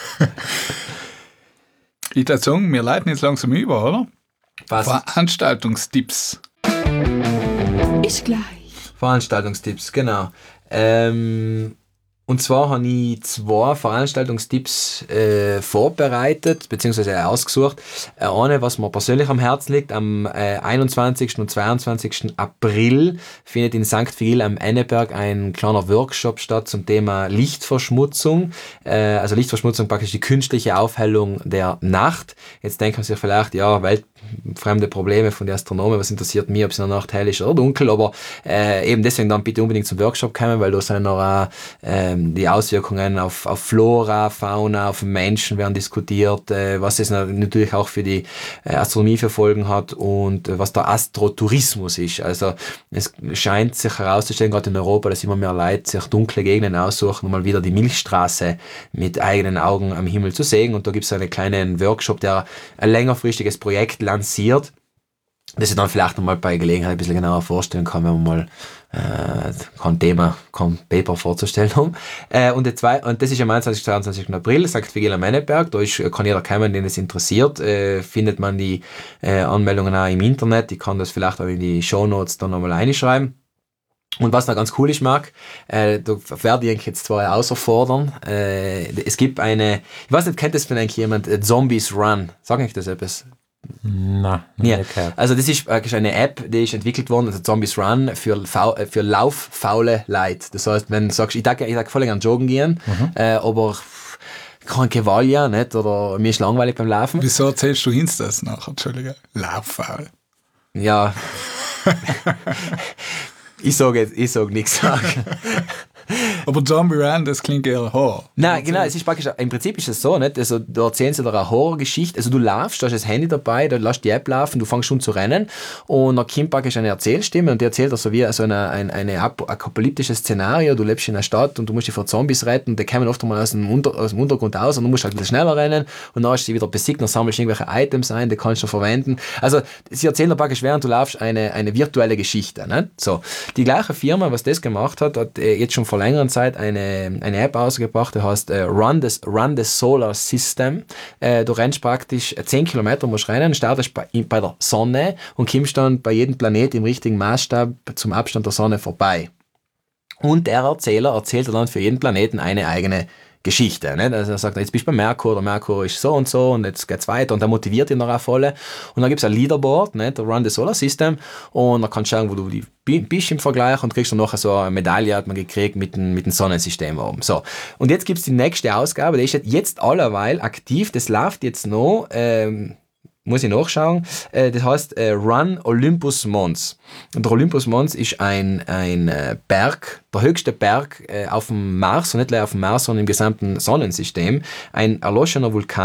A: Ich würde sagen, wir leiten jetzt langsam über, oder?
C: Was?
A: Veranstaltungstipps.
B: Ist gleich.
C: Veranstaltungstipps, genau. Ähm, und zwar habe ich zwei Veranstaltungstipps äh, vorbereitet, beziehungsweise ausgesucht. Äh, eine, was mir persönlich am Herzen liegt, am äh, einundzwanzigsten und zweiundzwanzigsten April findet in Sankt Vigil am Enneberg ein kleiner Workshop statt zum Thema Lichtverschmutzung. Äh, also Lichtverschmutzung, praktisch die künstliche Aufhellung der Nacht. Jetzt denkt man sich vielleicht, ja, weltfremde Probleme von den Astronomen, was interessiert mich, ob es in der Nacht hell ist oder dunkel, aber äh, eben deswegen dann bitte unbedingt zum Workshop kommen, weil da sind noch auch äh, die Auswirkungen auf, auf Flora, Fauna, auf den Menschen werden diskutiert, äh, was es natürlich auch für die äh, Astronomie für Folgen hat und äh, was der Astrotourismus ist. Also es scheint sich herauszustellen, gerade in Europa, dass immer mehr Leute sich dunkle Gegenden aussuchen, um mal wieder die Milchstraße mit eigenen Augen am Himmel zu sehen. Und da gibt es einen kleinen Workshop, der ein längerfristiges Projekt lanciert, das ich dann vielleicht nochmal bei Gelegenheit ein bisschen genauer vorstellen kann, wenn man mal äh, kein Thema, kein Paper vorzustellen haben. Äh, und, die zwei, und das ist am einundzwanzigsten und zweiundzwanzigsten April, Sankt Vigil am Enneberg, da ist, kann jeder kommen, den es interessiert, äh, findet man die äh, Anmeldungen auch im Internet, ich kann das vielleicht auch in die Shownotes dann nochmal reinschreiben. Und was da ganz cool ist, Marc, äh, da werde ich jetzt zwar außerfordern, äh, es gibt eine, ich weiß nicht, kennt das vielleicht jemand, äh, Zombies Run, sag ich das etwas?
D: Nein,
C: Ja. Also das ist praktisch eine App, die ist entwickelt worden, also Zombies Run, für, für lauffaule Leute. Das heißt, wenn du sagst, ich darf, ich darf voll gerne joggen gehen, mhm. äh, aber kein Gevalia, nicht, oder mir ist langweilig beim Laufen.
A: Wieso erzählst du uns das nachher? Entschuldige. Lauffaul.
C: Ja. ich sage jetzt, ich sage nichts sagen.
A: Aber Zombie Run, das klingt eher Horror.
C: Nein, genau, es ist praktisch, im Prinzip ist es so, nicht? Also, da erzählen sie dir eine Horrorgeschichte, also du laufst, du hast das Handy dabei, du lässt die App laufen, du fängst schon zu rennen und dann kommt praktisch eine Erzählstimme und die erzählt dir so wie so eine, ein eine apokalyptisches Szenario, du lebst in einer Stadt und du musst dich vor Zombies retten und die kommen oft mal aus dem, Unter, aus dem Untergrund aus und du musst halt ein bisschen schneller rennen und dann hast du sie wieder besiegt, dann sammelst du irgendwelche Items ein, die kannst du verwenden. Also, sie erzählen dir praktisch, während du laufst, eine, eine virtuelle Geschichte, nicht? So. Die gleiche Firma, was das gemacht hat, hat äh, jetzt schon vor längerer Zeit eine Eine, eine App ausgebracht, die heißt äh, Run, the, Run the Solar System. Äh, du rennst praktisch zehn Kilometer, musst rennen, startest bei, bei der Sonne und kommst dann bei jedem Planet im richtigen Maßstab zum Abstand der Sonne vorbei. Und der Erzähler erzählt dann für jeden Planeten eine eigene Geschichte. Nicht? Also er sagt, jetzt bist du bei Merkur, der Merkur ist so und so und jetzt geht's weiter und der motiviert ihn noch auch voll. Und dann gibt's ein Leaderboard, nicht? Der Run the Solar System und dann kannst du schauen, wo du die bist im Vergleich und kriegst dann nachher so eine Medaille, hat man gekriegt mit dem, mit dem Sonnensystem oben. So. Und jetzt gibt's die nächste Ausgabe, die ist jetzt allerweil aktiv, das läuft jetzt noch, ähm, muss ich nachschauen, äh, das heißt äh, Run Olympus Mons. Und der Olympus Mons ist ein, ein äh, Berg, der höchste Berg äh, auf dem Mars, und nicht nur auf dem Mars, sondern im gesamten Sonnensystem. Ein erloschener Vulkan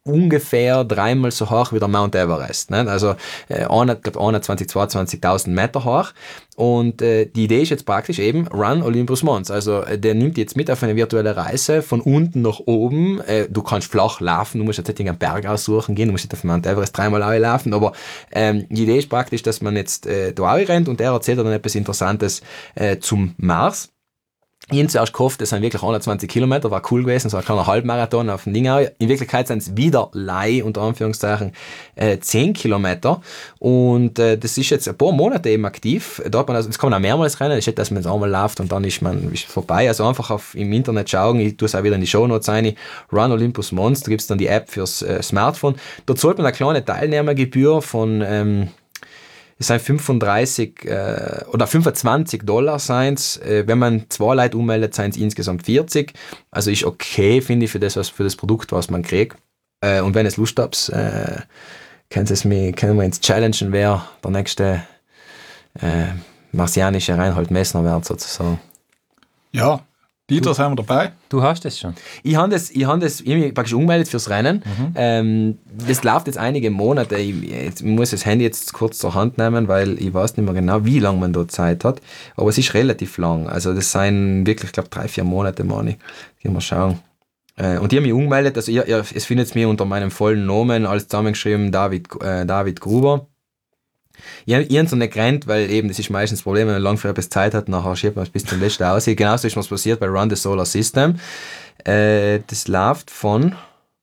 C: ungefähr dreimal so hoch wie der Mount Everest. Ne? Also äh, einundzwanzig, zweiundzwanzigtausend Meter hoch. Und äh, die Idee ist jetzt praktisch eben Run Olympus Mons. Also äh, der nimmt jetzt mit auf eine virtuelle Reise von unten nach oben. Äh, du kannst flach laufen, du musst jetzt nicht einen Berg aussuchen gehen, du musst nicht auf den Mount Everest dreimal laufen, aber ähm, die Idee ist praktisch, dass man jetzt äh, da rennt und er erzählt dann etwas Interessantes äh, zum Mars. Ich habe zuerst gehofft, das sind wirklich einundzwanzig Kilometer, war cool gewesen, so ein kleiner Halbmarathon auf dem Dingau. In Wirklichkeit sind es wieder Lei, unter Anführungszeichen, äh, zehn Kilometer. Und äh, das ist jetzt ein paar Monate eben aktiv. Da hat man also, das kann man auch mehrmals rennen, das ist nicht, dass man jetzt einmal läuft und dann ist man ist vorbei. Also einfach auf, im Internet schauen, ich tue es auch wieder in die Shownotes rein, Run Olympus Mons, da gibt es dann die App fürs äh, Smartphone. Dort zahlt man eine kleine Teilnehmergebühr von... Ähm, es sind fünfunddreißig äh, oder fünfundzwanzig Dollar sind's. Äh, wenn man zwei Leute ummeldet, sind es insgesamt vierzig. Also ist okay, finde ich, für das, was, für das Produkt, was man kriegt. Äh, und wenn es Lust habt, äh, können Sie es mir, können wir uns challengen, wer der nächste äh, marsianische Reinhold Messner wird, sozusagen.
A: Ja, Dieter, sind wir dabei?
D: Du hast es schon.
C: Ich habe das, ich hab das ich hab mich praktisch umgemeldet fürs Rennen. Mhm. Ähm, das läuft jetzt einige Monate. Ich, ich muss das Handy jetzt kurz zur Hand nehmen, weil ich weiß nicht mehr genau, wie lange man da Zeit hat. Aber es ist relativ lang. Also das sind wirklich, ich glaube, drei, vier Monate, meine ich. Mal schauen. Äh, und ich habe mich umgemeldet. Also ihr, ihr, es findet mir unter meinem vollen Namen, alles zusammengeschrieben, David, äh, David Gruber. Ich habe es noch nicht gerannt, weil eben, das ist meistens das Problem, wenn man lang für etwas Zeit hat, nachher schiebt man es bis zum letzten aus. Genauso ist mir passiert bei Run the Solar System. Äh, das läuft von,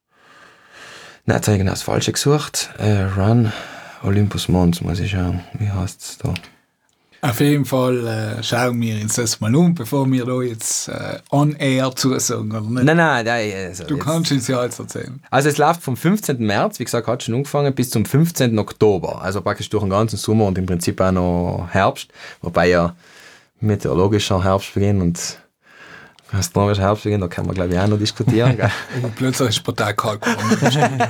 C: nein, jetzt habe ich genau das Falsche gesucht. Äh, Run Olympus Mons, muss ich schauen. Wie heißt es da?
A: Auf jeden Fall äh, schauen wir uns das mal um, bevor wir da jetzt äh, on air zusagen, oder nicht?
C: Nein, nein, nein also
A: du
C: jetzt,
A: kannst uns ja jetzt erzählen.
C: Also es läuft vom fünfzehnten März, wie gesagt, hat schon angefangen, bis zum fünfzehnten Oktober. Also praktisch durch den ganzen Sommer und im Prinzip auch noch Herbst, wobei ja meteorologischer Herbst beginnt und astronomischer Herbst beginnt, da kann man glaube ich auch noch diskutieren.
A: Aber plötzlich ist es brutal kalt geworden.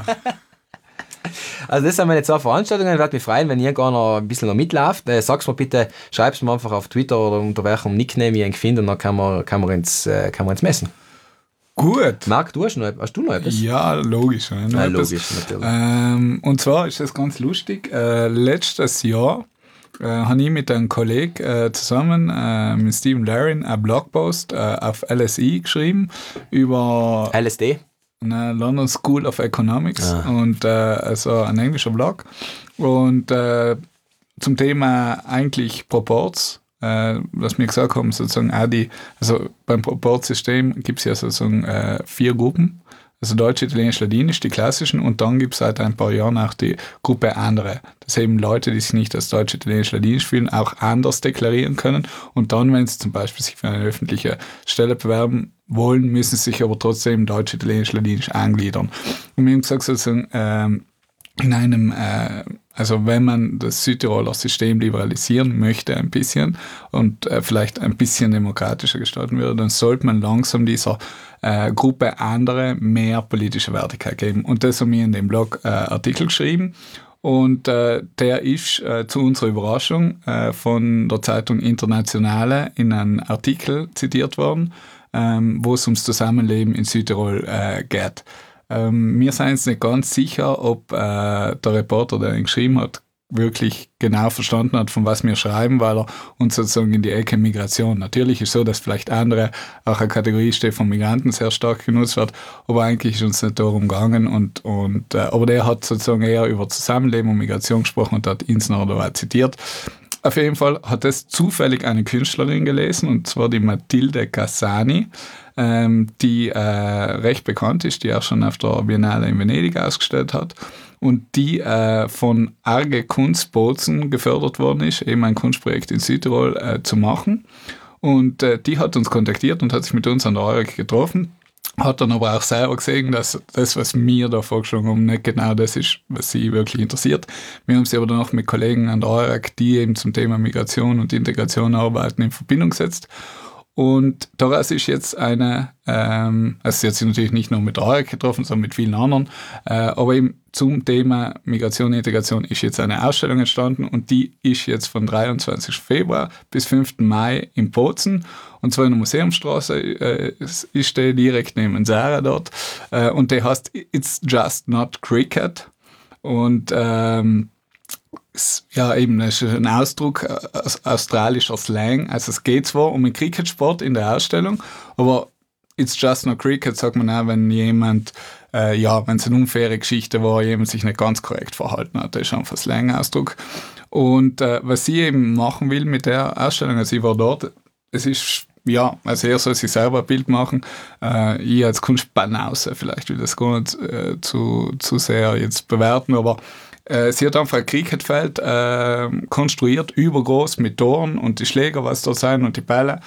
C: Also das sind meine zwei Veranstaltungen. Ich würde mich freuen, wenn irgendwann noch ein bisschen noch mitläuft. Äh, sag's mir bitte, schreib's mir einfach auf Twitter oder unter welchem Nickname ich ihn finde und dann kann man, kann man, ins, äh, kann man ins messen.
A: Gut.
C: Marc, du hast, noch, hast du noch etwas?
A: Ja, logisch. Ja,
C: ja, logisch, natürlich.
A: Ähm, und zwar ist das ganz lustig. Äh, letztes Jahr äh, habe ich mit einem Kollegen äh, zusammen, äh, mit Stephen Larin, einen Blogpost äh, auf L S I geschrieben über...
C: L S D?
A: Ne, London School of Economics ah. und äh, also ein englischer Blog und äh, zum Thema eigentlich Proports, äh, was wir gesagt haben, sozusagen auch die, also beim Proportsystem gibt es ja sozusagen äh, vier Gruppen, also Deutsch, Italienisch, Ladinisch, die klassischen, und dann gibt es seit ein paar Jahren auch die Gruppe andere. Das sind eben Leute, die sich nicht als Deutsch, Italienisch, Ladinisch fühlen, auch anders deklarieren können, und dann, wenn sie zum Beispiel sich für eine öffentliche Stelle bewerben wollen, müssen sie sich aber trotzdem Deutsch, Italienisch, Ladinisch angliedern. Und wir haben gesagt, sozusagen, ähm, in einem, äh, also wenn man das Südtiroler System liberalisieren möchte ein bisschen und äh, vielleicht ein bisschen demokratischer gestalten würde, dann sollte man langsam dieser äh, Gruppe andere mehr politische Wertigkeit geben. Und das haben wir in dem Blog äh, Artikel geschrieben. Und äh, der ist äh, zu unserer Überraschung äh, von der Zeitung Internationale in einem Artikel zitiert worden, ähm, wo es ums Zusammenleben in Südtirol äh, geht. Ähm, wir sind uns nicht ganz sicher, ob äh, der Reporter, der ihn geschrieben hat, wirklich genau verstanden hat, von was wir schreiben, weil er uns sozusagen in die Ecke Migration. Natürlich ist es so, dass vielleicht andere, auch eine Kategorie steht von Migranten, sehr stark genutzt wird, aber eigentlich ist uns nicht darum gegangen. Und, und, äh, aber der hat sozusagen eher über Zusammenleben und Migration gesprochen und hat Insner oder zitiert. Auf jeden Fall hat es zufällig eine Künstlerin gelesen, und zwar die Matilde Cassani, ähm, die äh, recht bekannt ist, die auch schon auf der Biennale in Venedig ausgestellt hat und die äh, von Arge Kunstbozen gefördert worden ist, eben ein Kunstprojekt in Südtirol äh, zu machen. Und äh, die hat uns kontaktiert und hat sich mit uns an der EUREC getroffen. Hat dann aber auch selber gesehen, dass das, was wir da vorgeschlagen haben, nicht genau das ist, was sie wirklich interessiert. Wir haben sie aber dann auch mit Kollegen an der EUREC, die eben zum Thema Migration und Integration arbeiten, in Verbindung gesetzt. Und daraus ist jetzt eine, ähm, also sie hat sich natürlich nicht nur mit Tarek getroffen, sondern mit vielen anderen, äh, aber eben zum Thema Migration und Integration ist jetzt eine Ausstellung entstanden und die ist jetzt von dreiundzwanzigsten Februar bis fünften Mai in Bozen und zwar in der Museumsstraße, äh, ist die direkt neben Sarah dort äh, und der heißt It's Just Not Cricket und ähm, ja, eben, das ist ein Ausdruck aus australischer Slang. Also es geht zwar um den Cricketsport in der Ausstellung, aber it's just not cricket, sagt man auch, wenn jemand, äh, ja, wenn es eine unfaire Geschichte war, jemand sich nicht ganz korrekt verhalten hat. Das ist einfach ein Slang-Ausdruck. Und äh, was sie eben machen will mit der Ausstellung, also ich war dort, es ist, ja, also er soll sich selber ein Bild machen. Äh, ich als Kunstbanause, vielleicht will das gar nicht äh, zu, zu sehr jetzt bewerten, aber sie hat einfach ein Cricketfeld äh, konstruiert, übergroß mit Toren und die Schläger, was da sein und die Bälle.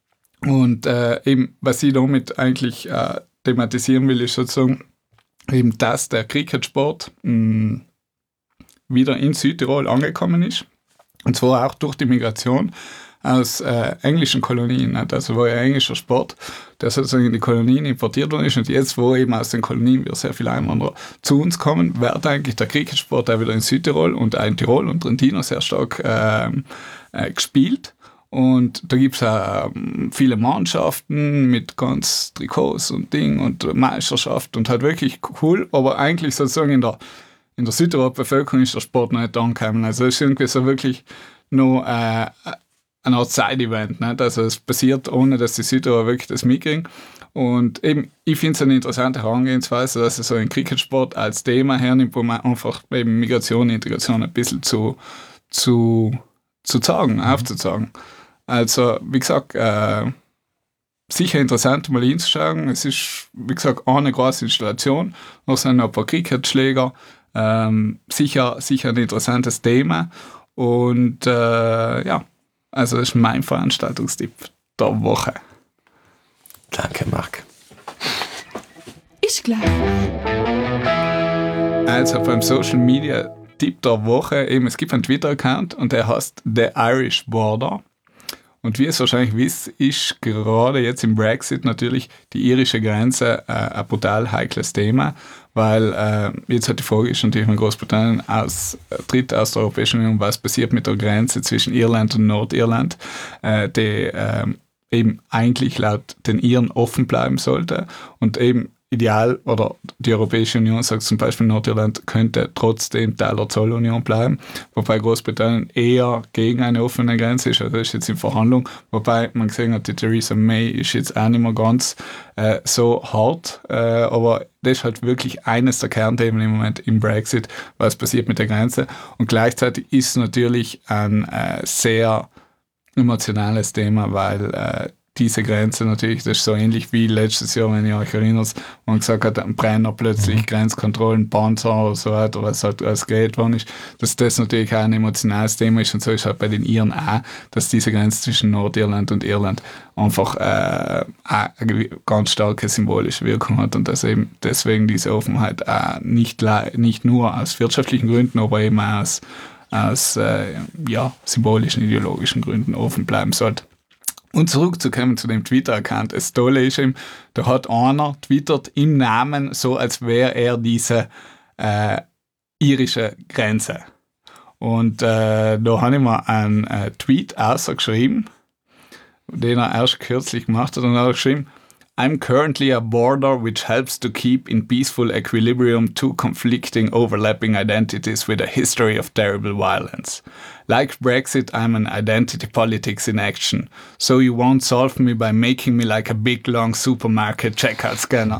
A: Und äh, eben, was sie damit eigentlich äh, thematisieren will, ist sozusagen eben, dass der Cricketsport mh, wieder in Südtirol angekommen ist. Und zwar auch durch die Migration aus äh, englischen Kolonien. Nicht? Also war ja ein englischer Sport, der sozusagen in die Kolonien importiert worden ist. Und jetzt, wo eben aus den Kolonien wieder sehr viele Einwanderer zu uns kommen, wird eigentlich der Cricketsport auch wieder in Südtirol und auch in Tirol und Trentino sehr stark äh, äh, gespielt. Und da gibt es auch ähm, viele Mannschaften mit ganz Trikots und Ding und Meisterschaft und halt wirklich cool. Aber eigentlich sozusagen in der, in der Südtiroler Bevölkerung ist der Sport noch nicht angekommen. Also es ist irgendwie so wirklich noch äh, eine Art Side-Event, nicht? Also es passiert, ohne dass die Südtiroler wirklich das mitkriegen. Und eben, ich finde es eine interessante Herangehensweise, dass es so einen Cricketsport als Thema hernimmt, wo man einfach eben Migration und Integration ein bisschen zu, zu, zu zeigen, mhm. aufzuzeigen. Also, wie gesagt, äh, sicher interessant, mal hinzuschauen. Es ist, wie gesagt, eine große Installation. Noch sind ein paar Cricketschläger. Ähm, sicher, sicher ein interessantes Thema. Und äh, ja, also das ist mein Veranstaltungstipp der Woche.
C: Danke, Marc.
B: Ich glaube.
A: Also beim Social Media Tipp der Woche, eben, es gibt einen Twitter-Account und der heißt The Irish Border. Und wie ihr es wahrscheinlich wisst, ist gerade jetzt im Brexit natürlich die irische Grenze äh, ein brutal heikles Thema, weil äh, jetzt hat die Frage ist natürlich, wenn Großbritannien aus, äh, tritt aus der Europäischen Union, was passiert mit der Grenze zwischen Irland und Nordirland, äh, die äh, eben eigentlich laut den Iren offen bleiben sollte und eben ideal, oder die Europäische Union sagt zum Beispiel, Nordirland könnte trotzdem Teil der Zollunion bleiben, wobei Großbritannien eher gegen eine offene Grenze ist, also das ist jetzt in Verhandlung, wobei man gesehen hat, die Theresa May ist jetzt auch nicht mehr ganz äh, so hart, äh, aber das ist halt wirklich eines der Kernthemen im Moment im Brexit, was passiert mit der Grenze, und gleichzeitig ist natürlich ein äh, sehr emotionales Thema, weil äh, diese Grenze natürlich, das ist so ähnlich wie letztes Jahr, wenn ihr euch erinnert, wo man gesagt hat, am Brenner plötzlich mhm. Grenzkontrollen, Panzer oder so weiter, was halt alles geredet worden ist, dass das natürlich auch ein emotionales Thema ist, und so ist halt bei den Iren auch, dass diese Grenze zwischen Nordirland und Irland einfach äh, eine ganz starke symbolische Wirkung hat und dass eben deswegen diese Offenheit auch nicht, nicht nur aus wirtschaftlichen Gründen, aber eben auch aus, aus äh, ja, symbolischen, ideologischen Gründen offen bleiben sollte. Und zurückzukommen zu dem Twitter-Account. Das Tolle ist eben, da hat einer twittert im Namen so, als wäre er diese äh, irische Grenze. Und äh, da habe ich mir einen äh, Tweet ausgeschrieben, den er erst kürzlich gemacht hat, und er hat geschrieben: I'm currently a border which helps to keep in peaceful equilibrium two conflicting overlapping identities with a history of terrible violence. Like Brexit, I'm an identity politics in action. So you won't solve me by making me like a big long supermarket checkout scanner.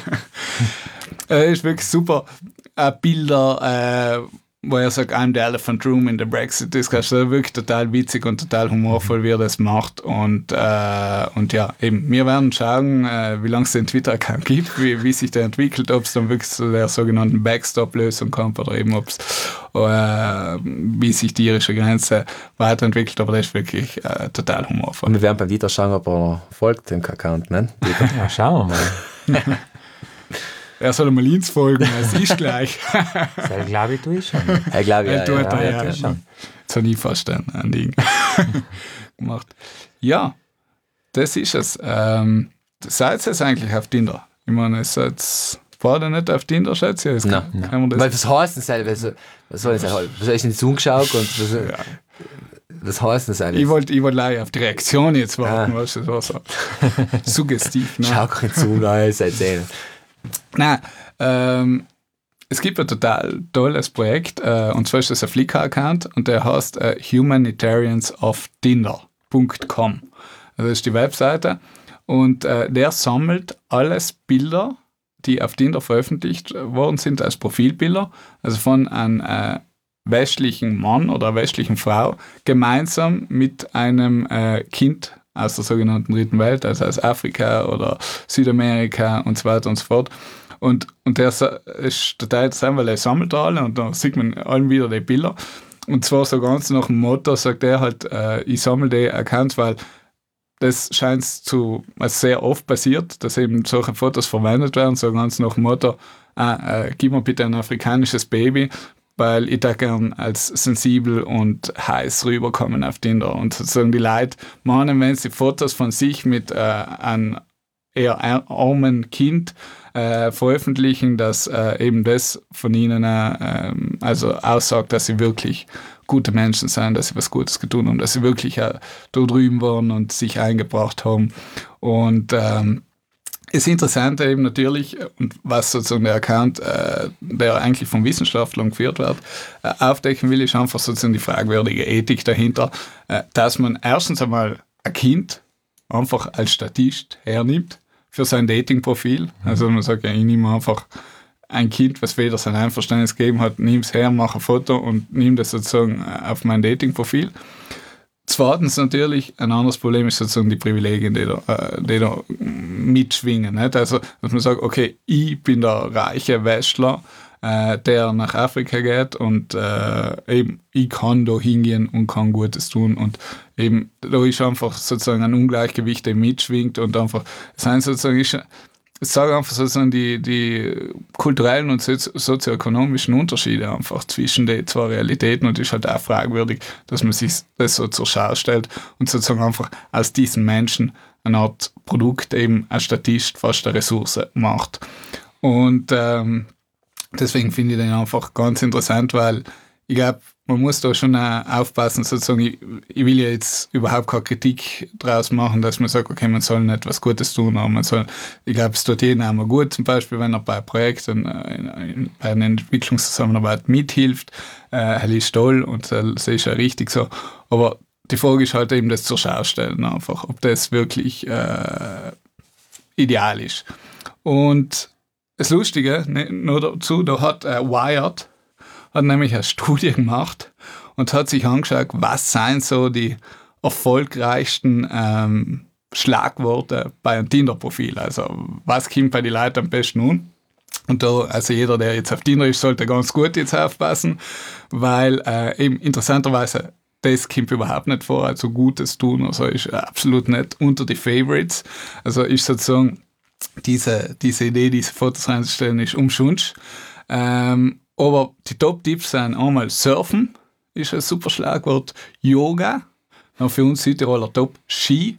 A: äh, ist wirklich super. Äh, Bilder, äh, wo er sagt, I'm the elephant room in the Brexit Discussion. Wirklich total witzig und total humorvoll, wie er das macht. Und, äh, und ja, eben, wir werden schauen, äh, wie lange es den Twitter-Account gibt, wie, wie sich der entwickelt, ob es dann wirklich zu der sogenannten Backstop-Lösung kommt oder eben ob es äh, wie sich die irische Grenze weiterentwickelt. Aber das ist wirklich äh, total humorvoll.
C: Und wir werden beim Dieter schauen, ob er folgt dem Account, ne?
D: Ja, schauen wir mal.
A: Er soll mal ins folgen, es ist gleich.
D: Das glaube ich, du ich schon.
C: Ich glaube, ja,
A: er tut
C: ja,
A: er,
C: ja,
A: ja.
C: schon.
A: Jetzt habe ich fast ein, ein Ding gemacht. Ja, Das ist es. Ähm, seid ihr jetzt eigentlich auf Tinder? Ich meine, ihr seid vorher nicht auf Tinder, schätze ich.
C: Nein,
A: nein.
C: Weil was heißt denn das? Was, was soll ich sagen? Was soll ich in die Zunge geschaut und was,
A: Ja.
C: was heißt das eigentlich?
A: Ich wollte ich wollt leider auf die Reaktion jetzt warten,
C: Ah.
A: weißt du, das war so suggestiv. Ne?
C: Schau keine Zunge, alles erzählen.
A: Nein, ähm, es gibt ein total tolles Projekt, äh, und zwar ist das ein Flickr-Account und der heißt äh, humanitarians of tinder punkt com. Also das ist die Webseite und äh, der sammelt alles Bilder, die auf Tinder veröffentlicht worden sind als Profilbilder, also von einem äh, westlichen Mann oder einer westlichen Frau, gemeinsam mit einem äh, Kind aus der sogenannten Dritten Welt, also aus Afrika oder Südamerika und so weiter und so fort. Und, und der ist total interessant, weil er sammelt alle und da sieht man allen wieder die Bilder. Und zwar so ganz nach dem Motto, sagt er halt, äh, ich sammle die Accounts, weil das scheint zu, also sehr oft passiert, dass eben solche Fotos verwendet werden, so ganz nach dem Motto, ah, äh, gib mir bitte ein afrikanisches Baby, weil ich da gern als sensibel und heiß rüberkommen auf Tinder. Und sozusagen die Leute meinen, wenn sie Fotos von sich mit äh, einem eher armen Kind äh, veröffentlichen, dass äh, eben das von ihnen äh, also aussagt, dass sie wirklich gute Menschen sind, dass sie was Gutes getan haben, dass sie wirklich äh, da drüben waren und sich eingebracht haben. Und ähm, das Interessante eben natürlich, und was sozusagen der Account, äh, der eigentlich von Wissenschaftlern geführt wird, äh, aufdecken will, ist einfach sozusagen die fragwürdige Ethik dahinter, äh, dass man erstens einmal ein Kind einfach als Statist hernimmt für sein Dating-Profil. Also man sagt ja, ich nehme einfach ein Kind, was weder sein Einverständnis gegeben hat, nehme es her, mache ein Foto und nehme das sozusagen auf mein Dating-Profil. Zweitens natürlich, ein anderes Problem ist sozusagen die Privilegien, die da, äh, die da mitschwingen. Nicht? Also, dass man sagt, okay, ich bin der reiche Westler, äh, der nach Afrika geht und äh, eben, ich kann da hingehen und kann Gutes tun. Und eben, da ist einfach sozusagen ein Ungleichgewicht, der mitschwingt und einfach, es sind sozusagen, ich, ich sage einfach sozusagen die, die kulturellen und sozioökonomischen Unterschiede einfach zwischen den zwei Realitäten und es ist halt auch fragwürdig, dass man sich das so zur Schau stellt und sozusagen einfach aus diesen Menschen eine Art Produkt, eben ein Statist, fast eine Ressource macht. Und ähm, deswegen finde ich den einfach ganz interessant, weil ich glaube, man muss da schon auch aufpassen, sozusagen, ich, ich will ja jetzt überhaupt keine Kritik draus machen, dass man sagt, okay, man soll nicht was Gutes tun, aber man soll, ich glaube, es tut jedem einmal gut, zum Beispiel, wenn er bei Projekten, in, in, bei einer Entwicklungszusammenarbeit mithilft, äh, das ist toll und äh, das ist ja richtig so, aber die Frage ist halt eben das zur Schau stellen, einfach, ob das wirklich äh, ideal ist. Und das Lustige, ne, nur dazu, da hat äh, Wired hat nämlich eine Studie gemacht und hat sich angeschaut, was seien so die erfolgreichsten ähm, Schlagworte bei einem Tinder-Profil. Also was kommt bei den Leuten am besten an? Und da, also jeder, der jetzt auf Tinder ist, sollte ganz gut jetzt aufpassen, weil äh, eben interessanterweise das kommt überhaupt nicht vor, also Gutes tun, also ist absolut nicht unter die Favorites. Also ist sozusagen diese, diese Idee, diese Fotos reinzustellen, ist umsonst. Ähm, Aber die Top-Tipps sind einmal Surfen, ist ein super Schlagwort, Yoga, dann für uns Südtiroler Top, Ski,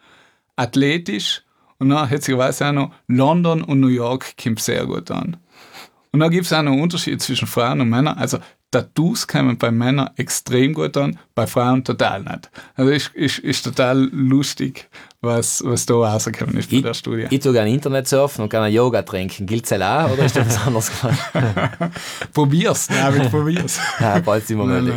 A: athletisch und dann witzigerweise auch noch London und New York kommt sehr gut an. Und dann gibt es auch noch einen Unterschied zwischen Frauen und Männern, also Tattoos kommen bei Männern extrem gut an, bei Frauen total nicht. Also ist, ist, ist total lustig, was, was da rausgekommen ist bei
C: ich,
A: der Studie.
C: Ich tue gerne Internet surfen und gerne Yoga trinken. Gilt das auch oder ist das was anderes?
A: Probier's, David, probier's.
C: Ja, bald sind wir möglich.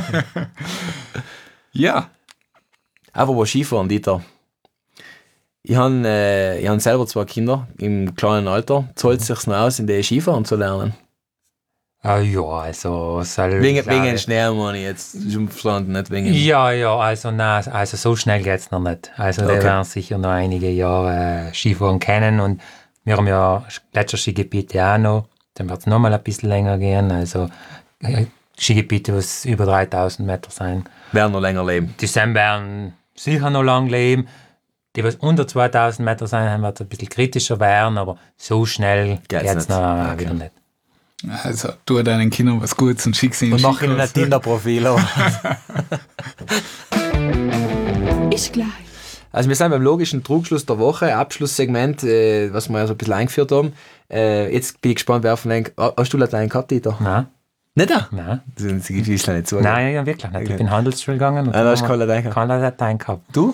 A: Ja.
C: Aber wo Skifahren, Dieter. Ich habe äh, hab selber zwei Kinder im kleinen Alter. Zahlt es sich noch aus, in der Skifahren zu lernen?
D: Ah, ja, also... Soll
C: Wegen, wegen Schnee, meine ich jetzt. Schon verstanden, nicht wegen...
D: Ja, ja, also nein, also so schnell geht es noch nicht. Also okay. Wir werden sicher noch einige Jahre äh, Skifahren kennen und wir haben ja Gletscherskigebiete auch noch. Dann wird es noch mal ein bisschen länger gehen. Also äh, Skigebiete, die über dreitausend Meter sein.
C: Werden noch länger leben.
D: Die Sam werden sicher noch lang leben. Die, die unter zweitausend Meter sein, wird es ein bisschen kritischer werden, aber so schnell geht es noch okay. wieder nicht.
A: Also, tu deinen Kindern was Gutes und schick sie in
C: und mach ihnen ein Tinder-Profil.
B: Ist gleich.
C: Also wir sind beim logischen Trugschluss der Woche, Abschlusssegment, äh, was wir ja so ein bisschen eingeführt haben. Äh, jetzt bin ich gespannt, wer von euch... Hast du Latein gehabt, Dieter?
D: Nein.
C: Nicht da?
D: Nein.
C: Das ist nicht so.
D: Nein, ja, wirklich nicht. Ich bin in Handelsschule gegangen und
C: ah, da hast du kein Latein gehabt.
D: kein Latein gehabt.
C: Du?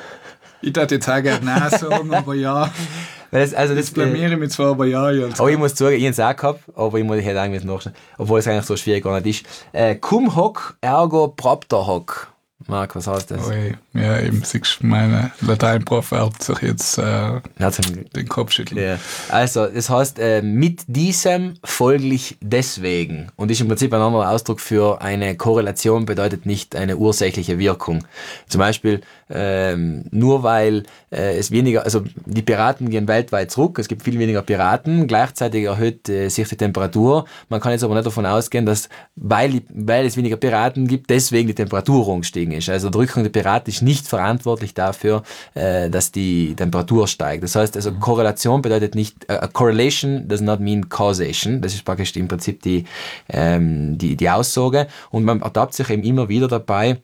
A: Ich dachte jetzt sagen, nein sagen, aber ja.
C: Das, also das
A: Jetzt blamiere ich mich zwar, aber ja. ja
C: aber ich muss sagen, ich habe es auch gehabt, aber ich muss ich hätte eigentlich nachschauen, obwohl es eigentlich so schwierig gar nicht ist. Äh, cum hoc ergo propter hoc. Marc, was heißt das?
A: Oi, ja, eben, siehst du, meine Lateinprof hat sich jetzt äh, den Kopf schütteln.
C: Ja. Also, das heißt, äh, mit diesem folglich deswegen. Und ist im Prinzip ein anderer Ausdruck für eine Korrelation, bedeutet nicht eine ursächliche Wirkung. Zum Beispiel, ähm, nur weil äh, es weniger, also die Piraten gehen weltweit zurück, es gibt viel weniger Piraten, gleichzeitig erhöht äh, sich die Temperatur. Man kann jetzt aber nicht davon ausgehen, dass, weil, weil es weniger Piraten gibt, deswegen die Temperatur gestiegen ist. Also der Rückgang der Piraten ist nicht verantwortlich dafür, äh, dass die Temperatur steigt. Das heißt, also Korrelation bedeutet nicht, uh, correlation does not mean causation. Das ist praktisch im Prinzip die, ähm, die, die Aussage. Und man ertappt sich eben immer wieder dabei,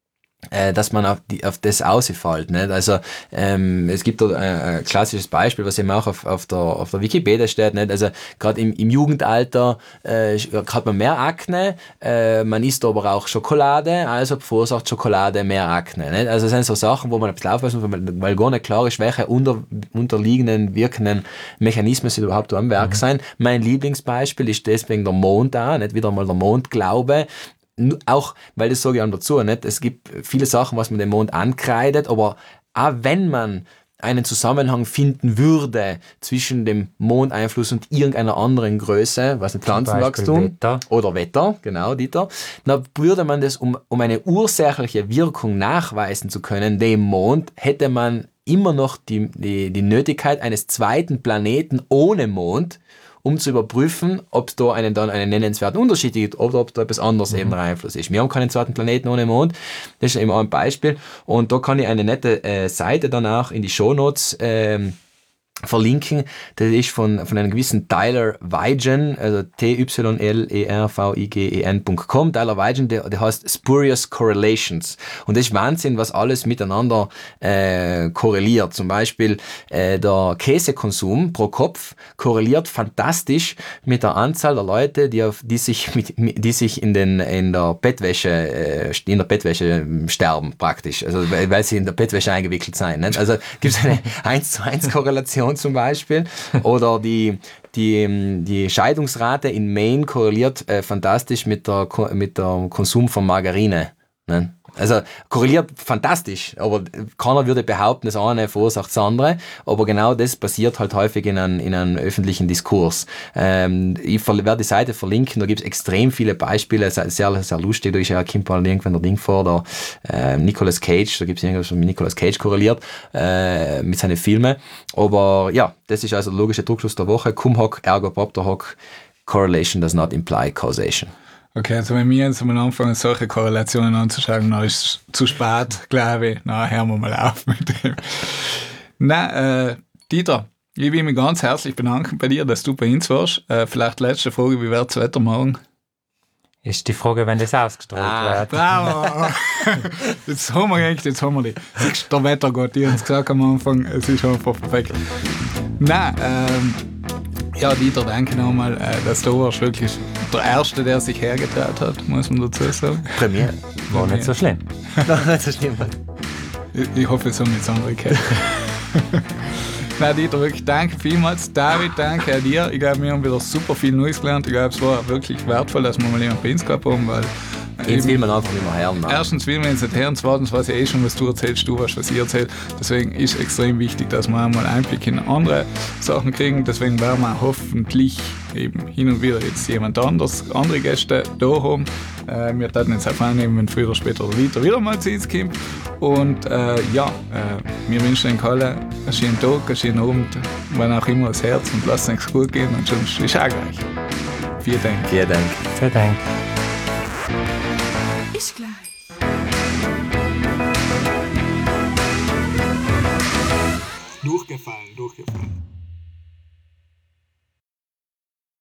C: dass man auf, die, auf das ausfällt. Nicht? Also ähm, es gibt da ein, ein klassisches Beispiel, was eben auch auf, auf, der, auf der Wikipedia steht. Nicht? Also gerade im, im Jugendalter äh, hat man mehr Akne, äh, man isst aber auch Schokolade, also verursacht Schokolade mehr Akne. Nicht? Also das sind so Sachen, wo man ein bisschen aufpassen muss, weil, weil gar nicht klar ist, welche unter, unterliegenden, wirkenden Mechanismen sind überhaupt am Werk mhm. sein. Mein Lieblingsbeispiel ist deswegen der Mond da, nicht wieder mal der Mondglaube. Auch, weil das sage ich auch dazu, nicht? Es gibt viele Sachen, was man dem Mond ankreidet, aber auch wenn man einen Zusammenhang finden würde zwischen dem Mondeinfluss und irgendeiner anderen Größe, was ein Pflanzenwachstum Wetter. oder Wetter, genau, Dieter, dann würde man das, um, um eine ursächliche Wirkung nachweisen zu können, dem Mond, hätte man immer noch die, die, die Nötigkeit eines zweiten Planeten ohne Mond, um zu überprüfen, ob es da einen, dann einen nennenswerten Unterschied gibt oder ob da etwas anderes mhm. eben der Einfluss ist. Wir haben keinen zweiten Planeten ohne Mond, das ist eben auch ein Beispiel. Und da kann ich eine nette äh, Seite danach in die Shownotes ähm, verlinken. Das ist von, von einem gewissen Tyler Vigen, also T Y L E R V I G E N Punkt com. Tyler Vigen, der, der heißt Spurious Correlations. Und das ist Wahnsinn, was alles miteinander äh, korreliert. Zum Beispiel äh, der Käsekonsum pro Kopf korreliert fantastisch mit der Anzahl der Leute, die, auf, die sich, mit, die sich in, den, in der Bettwäsche äh, in der Bettwäsche sterben praktisch. Also weil, weil sie in der Bettwäsche eingewickelt sind. Nicht? Also gibt es eine eins zu eins Korrelation zum Beispiel, oder die, die, die Scheidungsrate in Maine korreliert äh, fantastisch mit der, mit der Konsum von Margarine. Ne? Also korreliert fantastisch, aber keiner würde behaupten, das eine verursacht das andere, aber genau das passiert halt häufig in einem, in einem öffentlichen Diskurs. Ähm, ich werde die Seite verlinken, da gibt es extrem viele Beispiele, sehr, sehr lustig, da ist ja Kim Paul irgendwann der Ding vor, der äh, Nicolas Cage, da gibt es irgendwas, was mit Nicolas Cage korreliert, äh, mit seinen Filmen, aber ja, das ist also der logische Druckschluss der Woche, cum hoc ergo propter hoc, correlation does not imply causation.
A: Okay, also wenn wir jetzt am Anfang solche Korrelationen anzuschauen, dann ist es zu spät, glaube ich. Na, hören wir mal auf mit dem. Na, äh, Dieter, ich will mich ganz herzlich bedanken bei dir, dass du bei uns warst. Äh, vielleicht letzte Frage, wie wird das Wetter morgen?
D: Ist die Frage, wenn das ausgestrahlt
A: ah,
D: wird.
A: Bravo! Jetzt haben wir echt, jetzt haben wir die. Siehst du, der Wettergott, die hat es gesagt am Anfang, es ist einfach perfekt. Nein, ähm, ja, Dieter, danke nochmal, äh, dass du warst wirklich der Erste, der sich hergetraut hat, muss man dazu sagen.
C: Premiere.
D: War Premiere. Nicht so schlimm.
C: Nein, nicht so schlimm.
A: Ich, ich hoffe, es haben jetzt andere gehört. Nein, Dieter, wirklich danke vielmals. David, danke an dir. Ich glaube, wir haben wieder super viel Neues gelernt. Ich glaube, es war wirklich wertvoll, dass wir mal jemanden bei uns gehabt haben, weil
C: jetzt will man einfach nicht mehr hören.
A: Erstens will man jetzt nicht hören, zweitens weiß ich eh schon, was du erzählst, du weißt, was ich erzähle. Deswegen ist es extrem wichtig, dass wir einmal Einblick in andere Sachen kriegen. Deswegen werden wir hoffentlich eben hin und wieder jetzt jemand anders, andere Gäste da haben. Äh, wir werden jetzt einfach annehmen, wenn früher oder später der Dieter wieder mal zu uns kommt. Und äh, ja, äh, wir wünschen euch alle einen schönen Tag, einen schönen Abend, wann auch immer das Herz, und lasst es euch gut gehen und sonst ist auch gleich. Vielen Dank.
C: Vielen Dank.
D: Vielen Dank.
B: Ist gleich.
A: Durchgefallen.